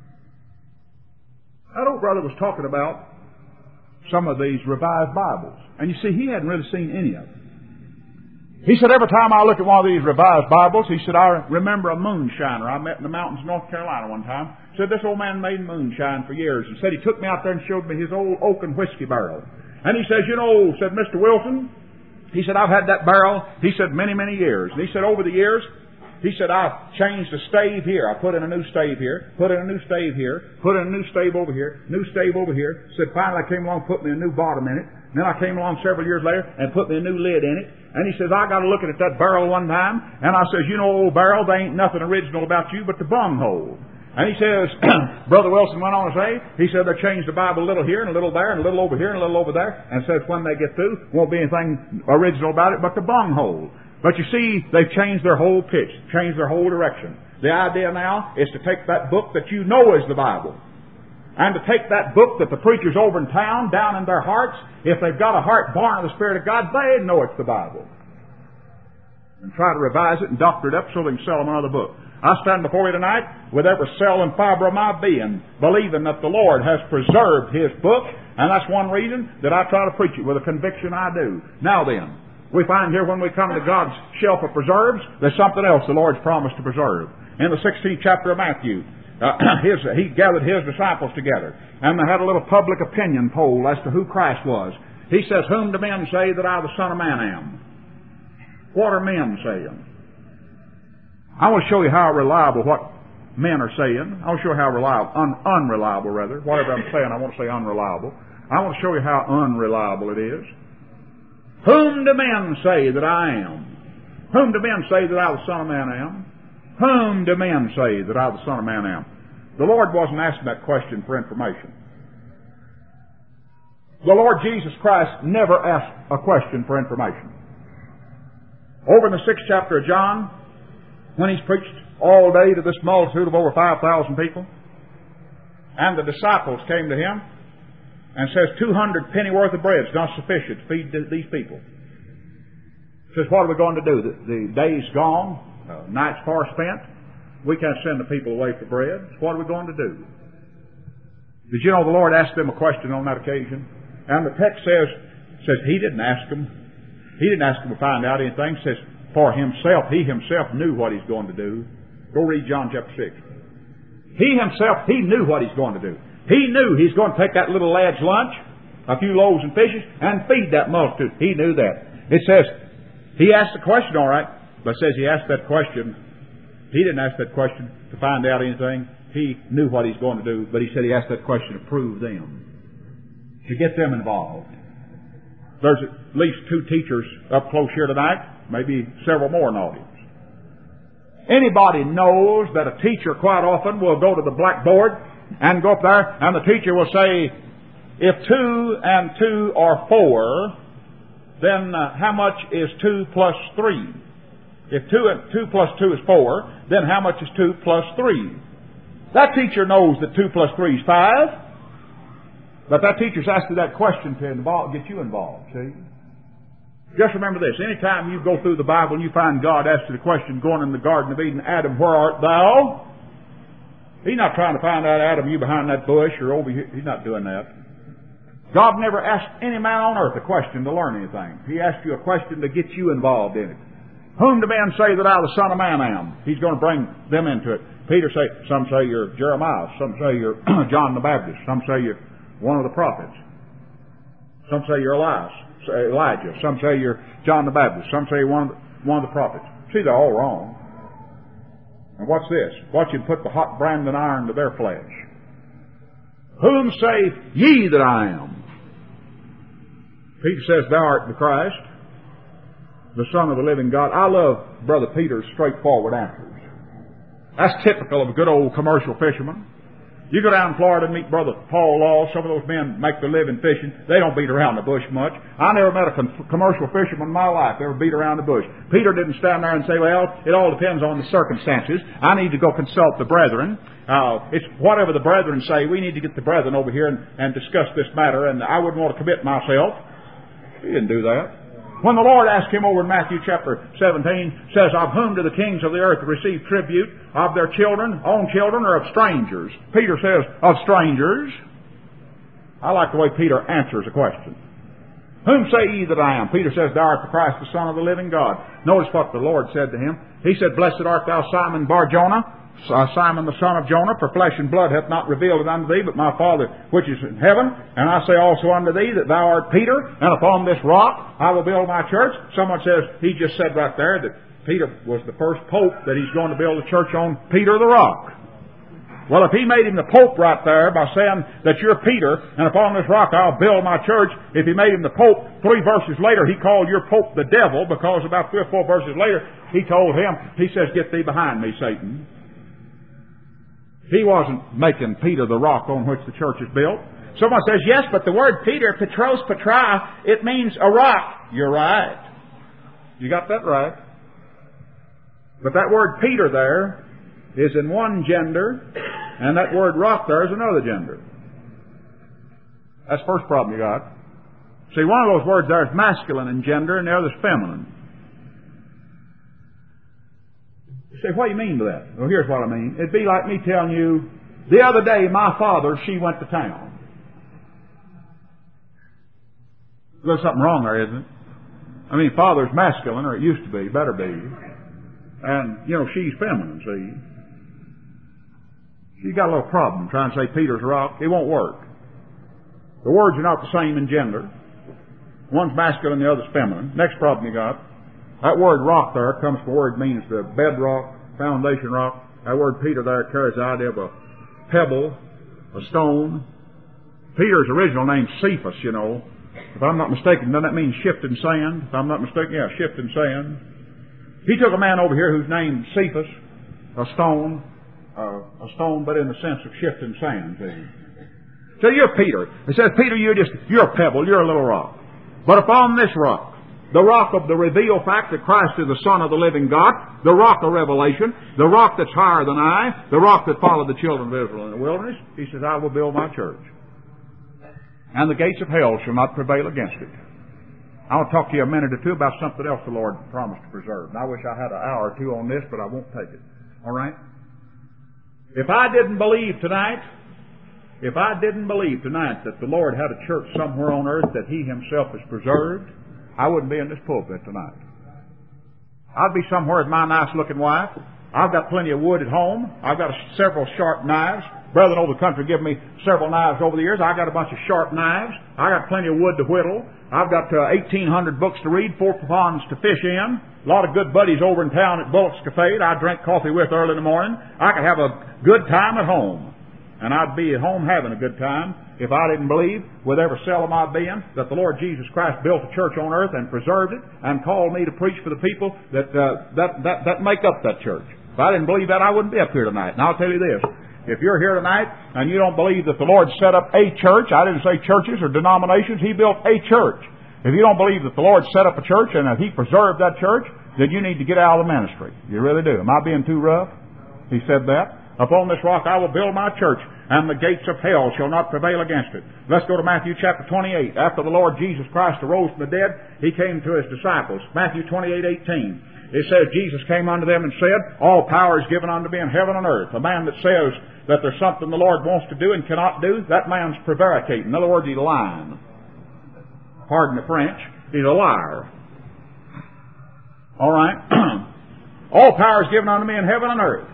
That old brother was talking about some of these revised Bibles. And you see, he hadn't really seen any of them. He said, every time I look at one of these revised Bibles, he said, I remember a moonshiner I met in the mountains of North Carolina one time. He said, this old man made moonshine for years. He said, he took me out there and showed me his old oaken whiskey barrel. And he says, you know, said Mr. Wilson, he said, I've had that barrel, he said, many, many years. And he said, over the years, he said, I changed the stave here. I put in a new stave here, put in a new stave here, put in a new stave over here, new stave over here. Said, finally I came along and put me a new bottom in it. And then I came along several years later and put me a new lid in it. And he says, I got to looking at that barrel one time, and I says, you know, old barrel, there ain't nothing original about you but the bunghole. And he says, Brother Wilson went on to say, he said they changed the Bible a little here and a little there and a little over here and a little over there, and says when they get through, won't be anything original about it but the bunghole. But you see, they've changed their whole pitch, changed their whole direction. The idea now is to take that book that you know is the Bible, and to take that book that the preachers over in town, down in their hearts, if they've got a heart born of the Spirit of God, they know it's the Bible, and try to revise it and doctor it up so they can sell them another book. I stand before you tonight with every cell and fiber of my being, believing that the Lord has preserved His book, and that's one reason that I try to preach it with a conviction I do. Now then, we find here when we come to God's shelf of preserves, there's something else the Lord's promised to preserve. In the 16th chapter of Matthew, he gathered his disciples together, and they had a little public opinion poll as to who Christ was. He says, "Whom do men say that I, the Son of Man, am?" What are men saying? I want to show you how reliable what men are saying. I want to show you how unreliable, rather. Whatever I'm saying, I want to say unreliable. I want to show you how unreliable it is. Whom do men say that I am? Whom do men say that I, the Son of Man, am? Whom do men say that I, the Son of Man, am? The Lord wasn't asking that question for information. The Lord Jesus Christ never asked a question for information. Over in the 6th chapter of John, when He's preached all day to this multitude of over 5,000 people, and the disciples came to Him and says 200 penny worth of bread is not sufficient to feed these people. He says, what are we going to do? The day's gone, night's far spent. We can't send the people away for bread. What are we going to do? Did you know the Lord asked them a question on that occasion? And the text says He didn't ask them. He didn't ask them to find out anything. It says, for Himself, He Himself knew what He's going to do. Go read John chapter 6. He Himself, He knew what He's going to do. He knew He's going to take that little lad's lunch, a few loaves and fishes, and feed that multitude. He knew that. It says, He asked the question, all right, but it says He asked that question. He didn't ask that question to find out anything. He knew what He's going to do, but He said He asked that question to prove them, to get them involved. There's at least 2 teachers up close here tonight, maybe several more in the audience. Anybody knows that a teacher quite often will go to the blackboard and go up there, and the teacher will say, if 2 and 2 are 4, then how much is 2 plus 3? If 2 plus 2 is 4, then how much is 2 plus 3? That teacher knows that 2 plus 3 is 5. But that teacher's asked you that question to get you involved, see? Just remember this. Anytime you go through the Bible and you find God asked you the question going in the Garden of Eden, Adam, where art thou? He's not trying to find out, Adam, you behind that bush or over here. He's not doing that. God never asked any man on earth a question to learn anything. He asked you a question to get you involved in it. Whom do men say that I, the Son of Man, am? He's going to bring them into it. Peter say, some say you're Jeremiah. Some say you're John the Baptist. Some say you're one of the prophets. Some say you're Elijah. Some say you're John the Baptist. Some say you're one of the prophets. See, they're all wrong. And what's this? Watch Him put the hot branding iron to their flesh. Whom say ye that I am? Peter says, thou art the Christ, the Son of the living God. I love Brother Peter's straightforward answers. That's typical of a good old commercial fisherman. You go down in Florida and meet Brother Paul Law. Some of those men make their living fishing. They don't beat around the bush much. I never met a commercial fisherman in my life that ever beat around the bush. Peter didn't stand there and say, well, it all depends on the circumstances. I need to go consult the brethren. It's whatever the brethren say. We need to get the brethren over here and discuss this matter, and I wouldn't want to commit myself. He didn't do that. When the Lord asked him over in Matthew chapter 17, says, of whom do the kings of the earth receive tribute? Of their children, own children, or of strangers? Peter says, of strangers. I like the way Peter answers a question. Whom say ye that I am? Peter says, thou art the Christ, the Son of the living God. Notice what the Lord said to him. He said, blessed art thou, Simon Bar-Jonah, Simon the son of Jonah, for flesh and blood hath not revealed it unto thee, but my Father which is in heaven. And I say also unto thee that thou art Peter, and upon this rock I will build my church. Someone says, he just said right there that Peter was the first pope, that he's going to build a church on Peter the rock. Well, if he made him the pope right there by saying that you're Peter, and upon this rock I'll build my church, if he made him the pope, 3 verses later he called your pope the devil, because about 3 or 4 verses later he told him, he says, get thee behind me, Satan. He wasn't making Peter the rock on which the church is built. Someone says, yes, but the word Peter, Petros, Petra, it means a rock. You're right. You got that right. But that word Peter there is in one gender, and that word rock there is another gender. That's the first problem you got. See, one of those words there is masculine in gender, and the other is feminine. You say, what do you mean by that? Well, here's what I mean. It'd be like me telling you, the other day my father, she went to town. There's something wrong there, isn't it? I mean, father's masculine, or it used to be, better be. And, she's feminine, see. She's got a little problem trying to say Peter's a rock. It won't work. The words are not the same in gender. One's masculine, the other's feminine. Next problem you got. That word rock there comes from a word that means the bedrock, foundation rock. That word Peter there carries the idea of a pebble, a stone. Peter's original name's Cephas, If I'm not mistaken, doesn't that mean shifting sand? If I'm not mistaken, yeah, shifting sand. He took a man over here whose name's Cephas, a stone, but in the sense of shifting sand. So you're Peter. It says, Peter, you're a pebble, you're a little rock. But upon this rock, the rock of the revealed fact that Christ is the Son of the living God, the rock of revelation, the rock that's higher than I, the rock that followed the children of Israel in the wilderness, he says, I will build my church. And the gates of hell shall not prevail against it. I want to talk to you a minute or two about something else the Lord promised to preserve. And I wish I had an hour or two on this, but I won't take it. All right? If I didn't believe tonight that the Lord had a church somewhere on earth that He Himself has preserved, I wouldn't be in this pulpit tonight. I'd be somewhere with my nice-looking wife. I've got plenty of wood at home. I've got several sharp knives. Brethren over the country give me several knives over the years. I got a bunch of sharp knives. I got plenty of wood to whittle. I've got 1,800 books to read, 4 ponds to fish in. A lot of good buddies over in town at Bullock's Cafe I drink coffee with early in the morning. I could have a good time at home. And I'd be at home having a good time if I didn't believe, with every cell of my being, that the Lord Jesus Christ built a church on earth and preserved it and called me to preach for the people that make up that church. If I didn't believe that, I wouldn't be up here tonight. And I'll tell you this. If you're here tonight and you don't believe that the Lord set up a church, I didn't say churches or denominations, He built a church. If you don't believe that the Lord set up a church and that He preserved that church, then you need to get out of the ministry. You really do. Am I being too rough? He said that. Upon this rock I will build my church, and the gates of hell shall not prevail against it. Let's go to Matthew chapter 28. After the Lord Jesus Christ arose from the dead, He came to His disciples. Matthew 28:18. It says, Jesus came unto them and said, all power is given unto me in heaven and earth. A man that says that there's something the Lord wants to do and cannot do, that man's prevaricating. In other words, he's lying. Pardon the French. He's a liar. All right. All power is given unto me in heaven and earth.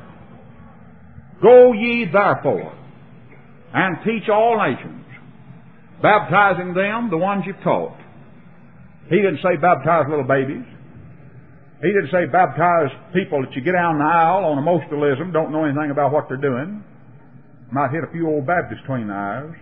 Go ye therefore and teach all nations, baptizing them, the ones you've taught. He didn't say baptize little babies. He didn't say baptize people that you get down the aisle on emotionalism, don't know anything about what they're doing. Might hit a few old Baptists between the eyes.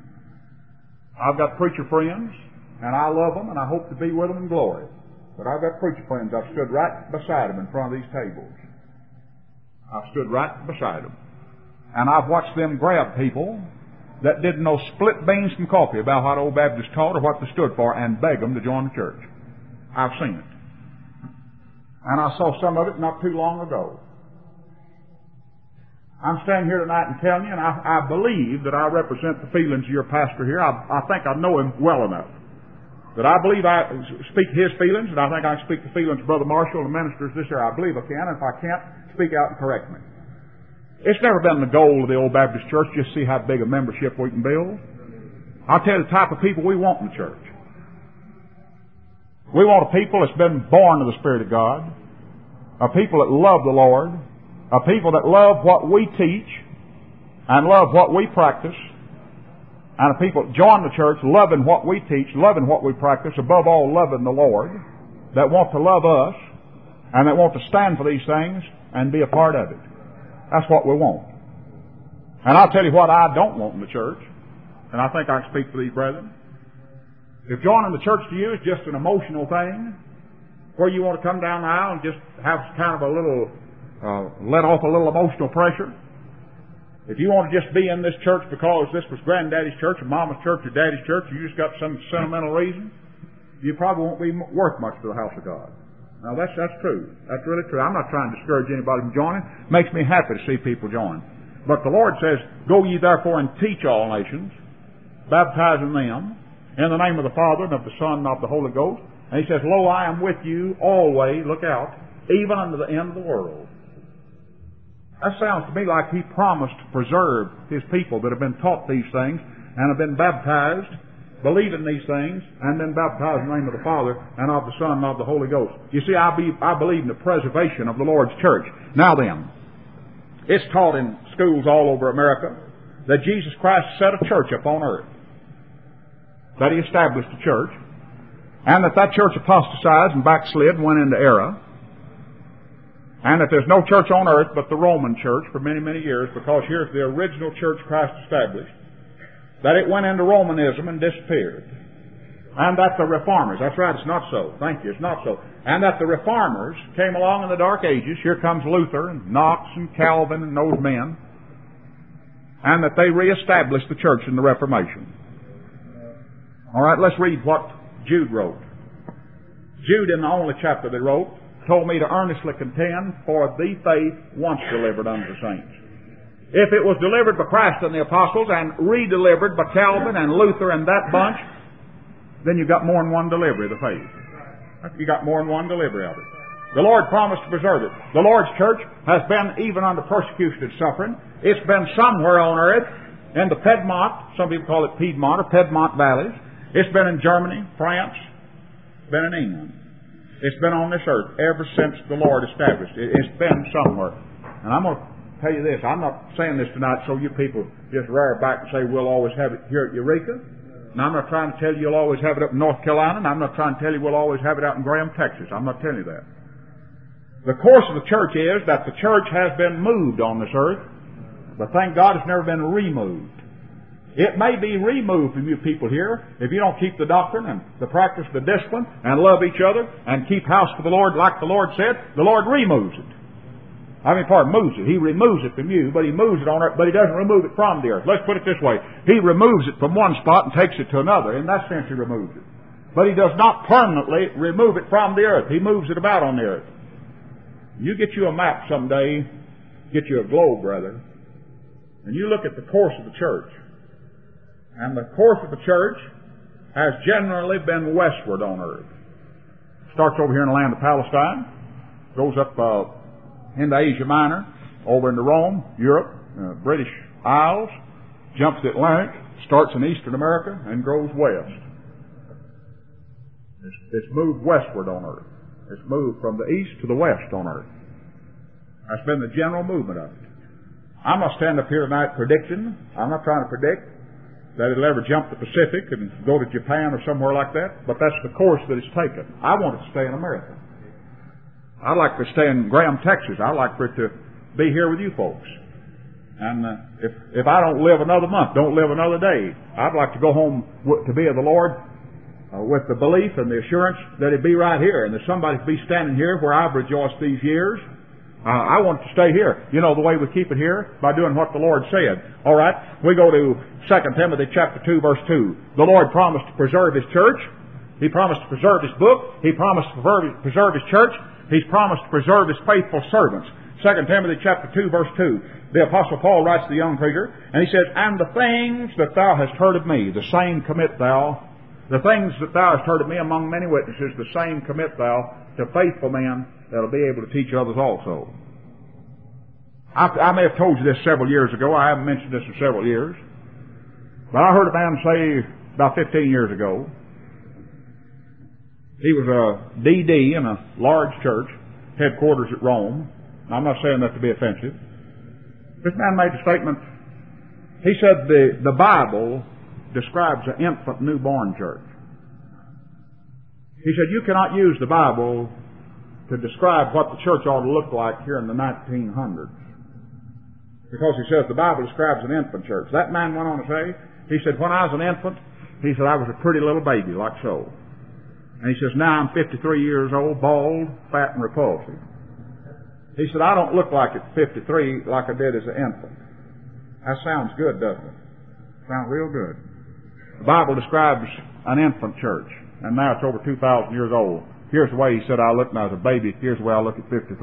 I've got preacher friends, and I love them, and I hope to be with them in glory. But I've got preacher friends. I've stood right beside them in front of these tables. I've stood right beside them. And I've watched them grab people that didn't know split beans from coffee about what old Baptists taught or what they stood for and beg them to join the church. I've seen it. And I saw some of it not too long ago. I'm standing here tonight and telling you, and I believe that I represent the feelings of your pastor here. I think I know him well enough. That I believe I speak his feelings, and I think I can speak the feelings of Brother Marshall and the ministers this year. I believe I can, and if I can't, speak out and correct me. It's never been the goal of the old Baptist church just see how big a membership we can build. I'll tell you the type of people we want in the church. We want a people that's been born of the Spirit of God, a people that love the Lord, a people that love what we teach and love what we practice, and a people that join the church loving what we teach, loving what we practice, above all loving the Lord, that want to love us and that want to stand for these things and be a part of it. That's what we want. And I'll tell you what I don't want in the church, and I think I can speak for these brethren. If joining the church to you is just an emotional thing, where you want to come down the aisle and just have kind of a little, let off a little emotional pressure, if you want to just be in this church because this was Granddaddy's church or Mama's church or Daddy's church, you just got some sentimental reason, you probably won't be worth much to the house of God. Now that's true. That's really true. I'm not trying to discourage anybody from joining. It makes me happy to see people join. But the Lord says, "Go ye therefore and teach all nations, baptizing them in the name of the Father and of the Son and of the Holy Ghost." And He says, "Lo, I am with you always," look out, "even unto the end of the world." That sounds to me like He promised to preserve His people that have been taught these things and have been baptized, believing these things, and then baptized in the name of the Father and of the Son and of the Holy Ghost. You see, I believe in the preservation of the Lord's church. Now then, it's taught in schools all over America that Jesus Christ set a church upon earth, that He established a church, and that church apostatized and backslid and went into error, and that there's no church on earth but the Roman church for many, many years, because here's the original church Christ established, that it went into Romanism and disappeared. And that the Reformers, that's right, it's not so. Thank you, it's not so. And that the Reformers came along in the Dark Ages, here comes Luther and Knox and Calvin and those men, and that they reestablished the church in the Reformation. All right, let's read what Jude wrote. Jude, in the only chapter that he wrote, told me to earnestly contend for the faith once delivered unto the saints. If it was delivered by Christ and the apostles and redelivered by Calvin and Luther and that bunch, then you've got more than one delivery of the faith. You got more than one delivery of it. The Lord promised to preserve it. The Lord's church has been even under persecution and suffering. It's been somewhere on earth in the Piedmont, some people call it Piedmont or Piedmont valleys. It's been in Germany, France, it's been in England. It's been on this earth ever since the Lord established it. It's been somewhere. And I'm going to tell you this. I'm not saying this tonight so you people just rear back and say we'll always have it here at Eureka. And I'm not trying to tell you you'll always have it up in North Carolina. And I'm not trying to tell you we'll always have it out in Graham, Texas. I'm not telling you that. The course of the church is that the church has been moved on this earth. But thank God it's never been removed. It may be removed from you people here if you don't keep the doctrine and the practice, the discipline, and love each other and keep house for the Lord like the Lord said. The Lord removes it. Moves it. He removes it from you, but He moves it on earth, but He doesn't remove it from the earth. Let's put it this way. He removes it from one spot and takes it to another. In that sense, He removes it. But He does not permanently remove it from the earth. He moves it about on the earth. You get you a map someday, get you a globe, rather, and you look at the course of the church. And the course of the church has generally been westward on earth. Starts over here in the land of Palestine, goes up into Asia Minor, over into Rome, Europe, British Isles, jumps the Atlantic, starts in Eastern America, and goes west. It's moved westward on earth. It's moved from the east to the west on earth. That's been the general movement of it. I'm not standing up here tonight predicting. I'm not trying to predict that it'll ever jump the Pacific and go to Japan or somewhere like that, but that's the course that it's taken. I want it to stay in America. I'd like for it to stay in Graham, Texas. I'd like for it to be here with you folks. And if I don't live another month, don't live another day, I'd like to go home to be of the Lord with the belief and the assurance that it'd be right here, and that somebody could be standing here where I've rejoiced these years. I want it to stay here. You know the way we keep it here? By doing what the Lord said. All right? We go to 2 Timothy chapter 2, verse 2. The Lord promised to preserve His church. He promised to preserve His book. He promised to preserve His church. He's promised to preserve His faithful servants. 2 Timothy chapter 2, verse 2. The Apostle Paul writes to the young preacher, and he says, "And the things that thou hast heard of me, the same commit thou. The things that thou hast heard of me among many witnesses, the same commit thou to faithful men that'll be able to teach others also." I may have told you this several years ago. I haven't mentioned this in several years. But I heard a man say about 15 years ago, he was a DD in a large church, headquarters at Rome. I'm not saying that to be offensive. This man made a statement. He said the Bible describes an infant newborn church. He said you cannot use the Bible to describe what the church ought to look like here in the 1900s. Because he says the Bible describes an infant church. That man went on to say, he said, when I was an infant, he said, I was a pretty little baby, like so. And he says, now I'm 53 years old, bald, fat, and repulsive. He said, I don't look like at 53 like I did as an infant. That sounds good, doesn't it? Sounds real good. The Bible describes an infant church, and now it's over 2,000 years old Here's the way he said I looked when I was a baby. Here's the way I look at 53.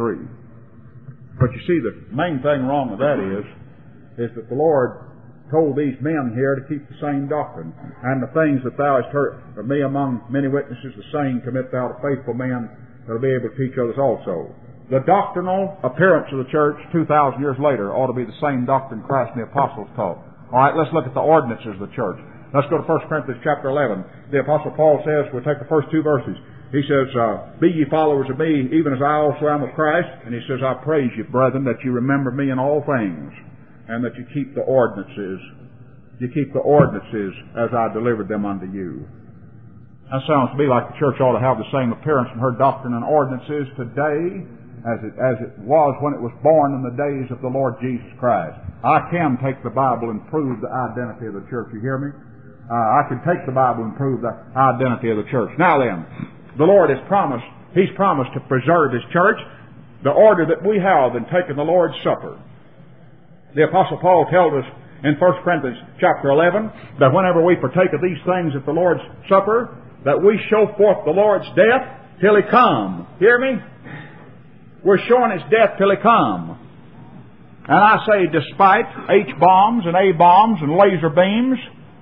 But you see, the main thing wrong with that is that the Lord told these men here to keep the same doctrine. And the things that thou hast heard of me among many witnesses, the same commit thou to faithful men that will be able to teach others also. The doctrinal appearance of the church 2,000 years later ought to be the same doctrine Christ and the apostles taught. All right, let's look at the ordinances of the church. Let's go to 1 Corinthians chapter 11. The apostle Paul says, we'll take the first two verses. He says, be ye followers of me, even as I also am of Christ. And he says, I praise you, brethren, that you remember me in all things, and that you keep the ordinances. You keep the ordinances as I delivered them unto you. That sounds to me like the church ought to have the same appearance in her doctrine and ordinances today as it was when it was born in the days of the Lord Jesus Christ. I can take the Bible and prove the identity of the church. You hear me? I can take the Bible and prove the identity of the church. Now then, the Lord has promised, He's promised to preserve His church, the order that we have in taking the Lord's Supper. The Apostle Paul tells us in 1 Corinthians chapter 11 that whenever we partake of these things at the Lord's Supper, that we show forth the Lord's death till He come. Hear me? We're showing His death till He come. And I say, despite H-bombs and A-bombs and laser beams,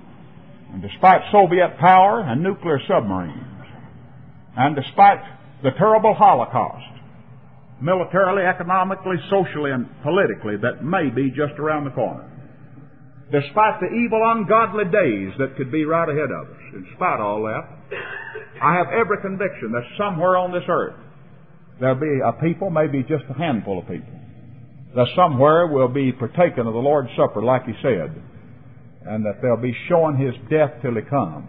and despite Soviet power and nuclear submarines, and despite the terrible Holocaust, militarily, economically, socially, and politically, that may be just around the corner, despite the evil, ungodly days that could be right ahead of us, in spite of all that, I have every conviction that somewhere on this earth there'll be a people, maybe just a handful of people, that somewhere will be partaking of the Lord's Supper like He said, and that they'll be showing His death till He comes.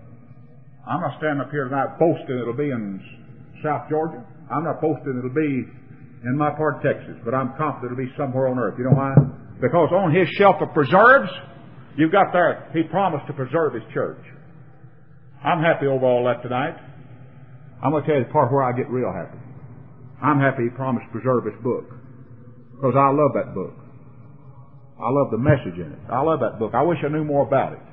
I'm not standing up here tonight boasting it'll be in South Georgia. I'm not boasting it'll be in my part of Texas, but I'm confident it'll be somewhere on earth. You know why? Because on His shelf of preserves, you've got there, He promised to preserve His church. I'm happy over all that tonight. I'm going to tell you the part where I get real happy. I'm happy He promised to preserve His book, because I love that book. I love the message in it. I love that book. I wish I knew more about it.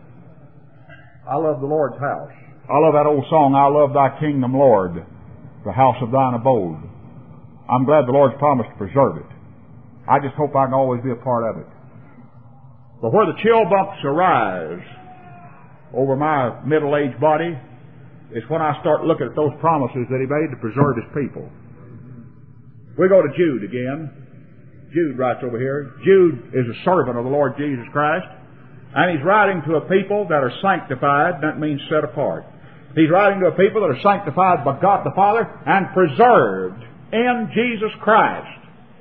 I love the Lord's house. I love that old song, I love Thy kingdom, Lord, the house of Thine abode. I'm glad the Lord's promised to preserve it. I just hope I can always be a part of it. But where the chill bumps arise over my middle-aged body is when I start looking at those promises that He made to preserve His people. We go to Jude again. Jude writes over here. Jude is a servant of the Lord Jesus Christ, and he's writing to a people that are sanctified. That means set apart. He's writing to a people that are sanctified by God the Father and preserved in Jesus Christ.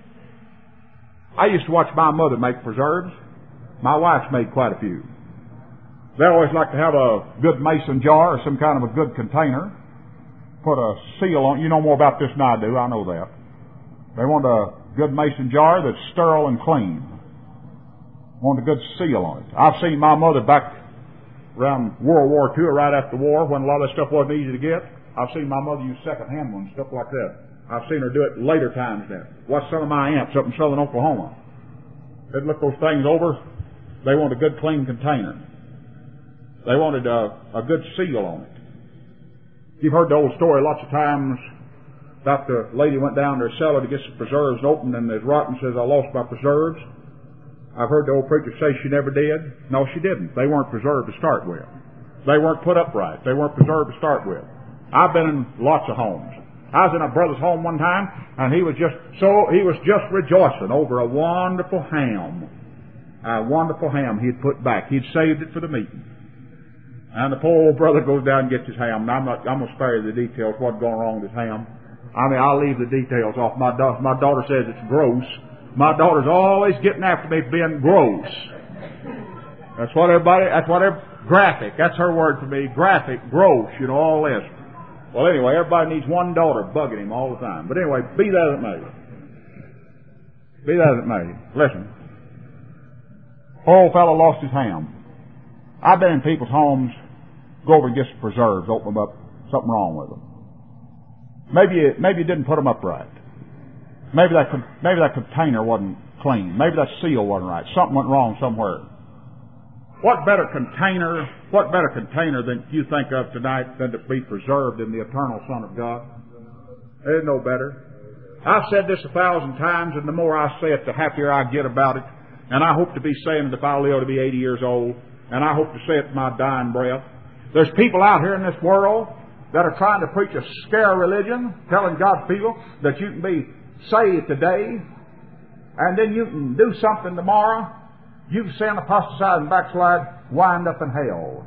I used to watch my mother make preserves. My wife's made quite a few. They always like to have a good mason jar or some kind of a good container. Put a seal on. You know more about this than I do. I know that. They want a good mason jar that's sterile and clean. Want a good seal on it. I've seen my mother back around World War II or right after the war when a lot of that stuff wasn't easy to get. I've seen my mother use second-hand ones, stuff like that. I've seen her do it later times then. Watch some of my aunts up in southern Oklahoma. They'd look those things over. They want a good clean container. They wanted a good seal on it. You've heard the old story lots of times about the lady went down to her cellar to get some preserves and opened, and there's rotten, says, I lost my preserves. I've heard the old preacher say she never did. No, she didn't. They weren't preserved to start with. They weren't put upright. They weren't preserved to start with. I've been in lots of homes. I was in a brother's home one time, and he was just rejoicing over a wonderful ham. A wonderful ham he'd put back. He'd saved it for the meeting. And the poor old brother goes down and gets his ham. Now, I'm going to spare you the details, what's going wrong with his ham. I mean, I'll leave the details off. My daughter says it's gross. My daughter's always getting after me being gross. That's what graphic, that's her word for me. Graphic, gross, all this. Well, anyway, everybody needs one daughter bugging him all the time. But anyway, be that as it may. Be that as it may. Listen. Old fellow lost his ham. I've been in people's homes, go over and get some preserves, open them up, something wrong with them. Maybe you didn't put them up right. Maybe that container wasn't clean. Maybe that seal wasn't right. Something went wrong somewhere. What better container than you think of tonight than to be preserved in the eternal Son of God? There's no better. I've said this 1,000 times, and the more I say it, the happier I get about it. And I hope to be saying it if I live to be 80 years old. And I hope to say it in my dying breath. There's people out here in this world that are trying to preach a scare religion, telling God's people that you can be saved today, and then you can do something tomorrow. You can sin, apostatize, and backslide, wind up in hell.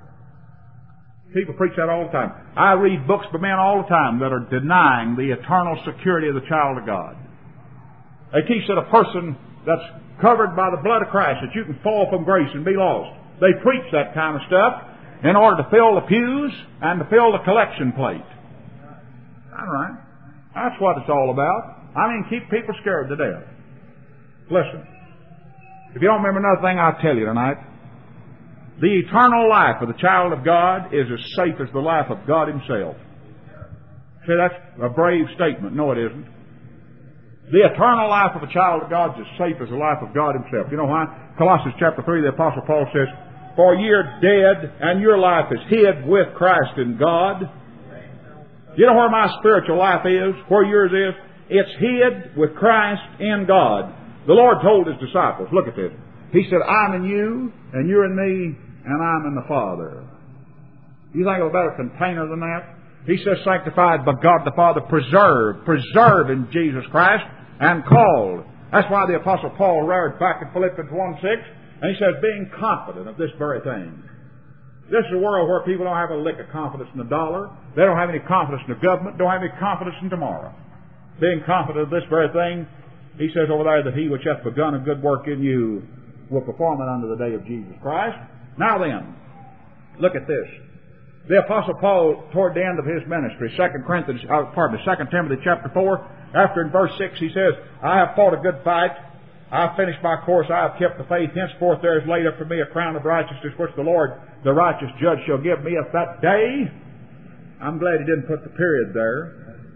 People preach that all the time. I read books by men all the time that are denying the eternal security of the child of God. They teach that a person that's covered by the blood of Christ, that you can fall from grace and be lost. They preach that kind of stuff in order to fill the pews and to fill the collection plate. All right. That's what it's all about. I mean, keep people scared to death. Listen. If you don't remember another thing, I'll tell you tonight. The eternal life of the child of God is as safe as the life of God Himself. See, that's a brave statement. No, it isn't. The eternal life of a child of God is as safe as the life of God Himself. You know why? Colossians chapter 3, the Apostle Paul says, "For you're dead, and your life is hid with Christ in God." You know where my spiritual life is? Where yours is? It's hid with Christ in God. The Lord told His disciples, look at this. He said, "I'm in you, and you're in me, and I'm in the Father." You think of a better container than that? He says, sanctified by God the Father, preserved in Jesus Christ, and called. That's why the Apostle Paul wrote back in Philippians 1:6, and he says, being confident of this very thing. This is a world where people don't have a lick of confidence in the dollar. They don't have any confidence in the government. Don't have any confidence in tomorrow. Being confident of this very thing, he says over there that He which hath begun a good work in you will perform it unto the day of Jesus Christ. Now then, look at this. The Apostle Paul, toward the end of his ministry, 2 Timothy chapter 4, after in verse 6 he says, "I have fought a good fight. I have finished my course. I have kept the faith. Henceforth there is laid up for me a crown of righteousness, which the Lord, the righteous judge, shall give me at that day." I'm glad he didn't put the period there.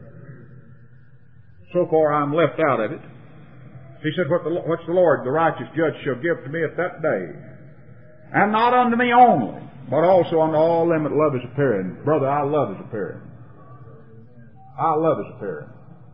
So far I'm left out of it. He said, "Which the Lord, the righteous judge, shall give to me at that day. And not unto me only, but also unto all them that love His appearing." Brother, I love His appearing. I love His appearing.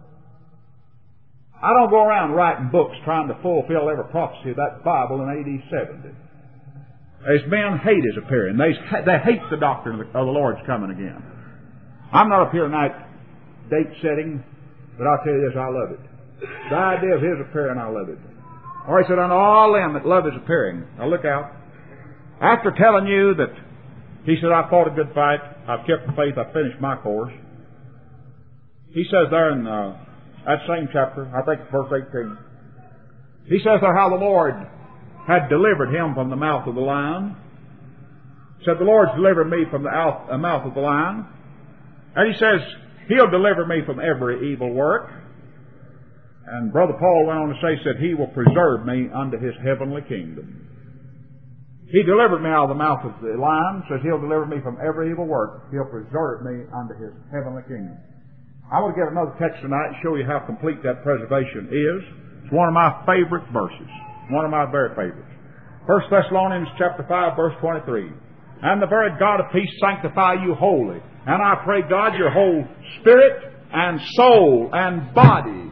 I don't go around writing books trying to fulfill every prophecy of that Bible in AD 70. As men hate His appearing. They hate the doctrine of the Lord's coming again. I'm not up here tonight date setting, but I'll tell you this, I love it. The idea of His appearing, I love it. Or He said, unto all them that love His appearing. Now look out. After telling you that, He said, "I fought a good fight, I've kept the faith, I've finished my course." He says there in that same chapter, I think it's verse 18, He says there how the Lord had delivered him from the mouth of the lion. He said, "The Lord's delivered me from the mouth of the lion." And He says, He'll deliver me from every evil work. And Brother Paul went on to say, said, He will preserve me unto His heavenly kingdom. He delivered me out of the mouth of the lion, says He'll deliver me from every evil work. He'll preserve me unto His heavenly kingdom. I want to get another text tonight and show you how complete that preservation is. It's one of my favorite verses. One of my very favorites. 1 Thessalonians chapter 5, verse 23. "And the very God of peace sanctify you wholly. And I pray God your whole spirit and soul and body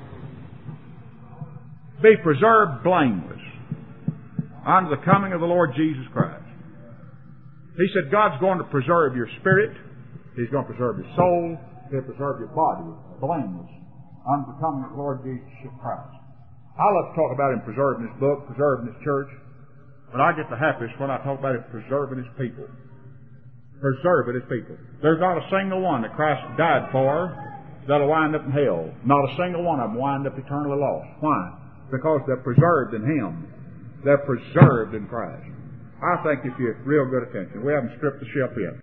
be preserved blameless unto the coming of the Lord Jesus Christ." He said God's going to preserve your spirit. He's going to preserve your soul. He'll preserve your body blameless unto the coming of the Lord Jesus Christ. I love to talk about Him preserving His book, preserving His church. But I get the happiest when I talk about Him preserving His people. Preserving His people. There's not a single one that Christ died for that'll wind up in hell. Not a single one of them wind up eternally lost. Why? Because they're preserved in Him. They're preserved in Christ. I think if you have real good attention, we haven't stripped the shelf yet.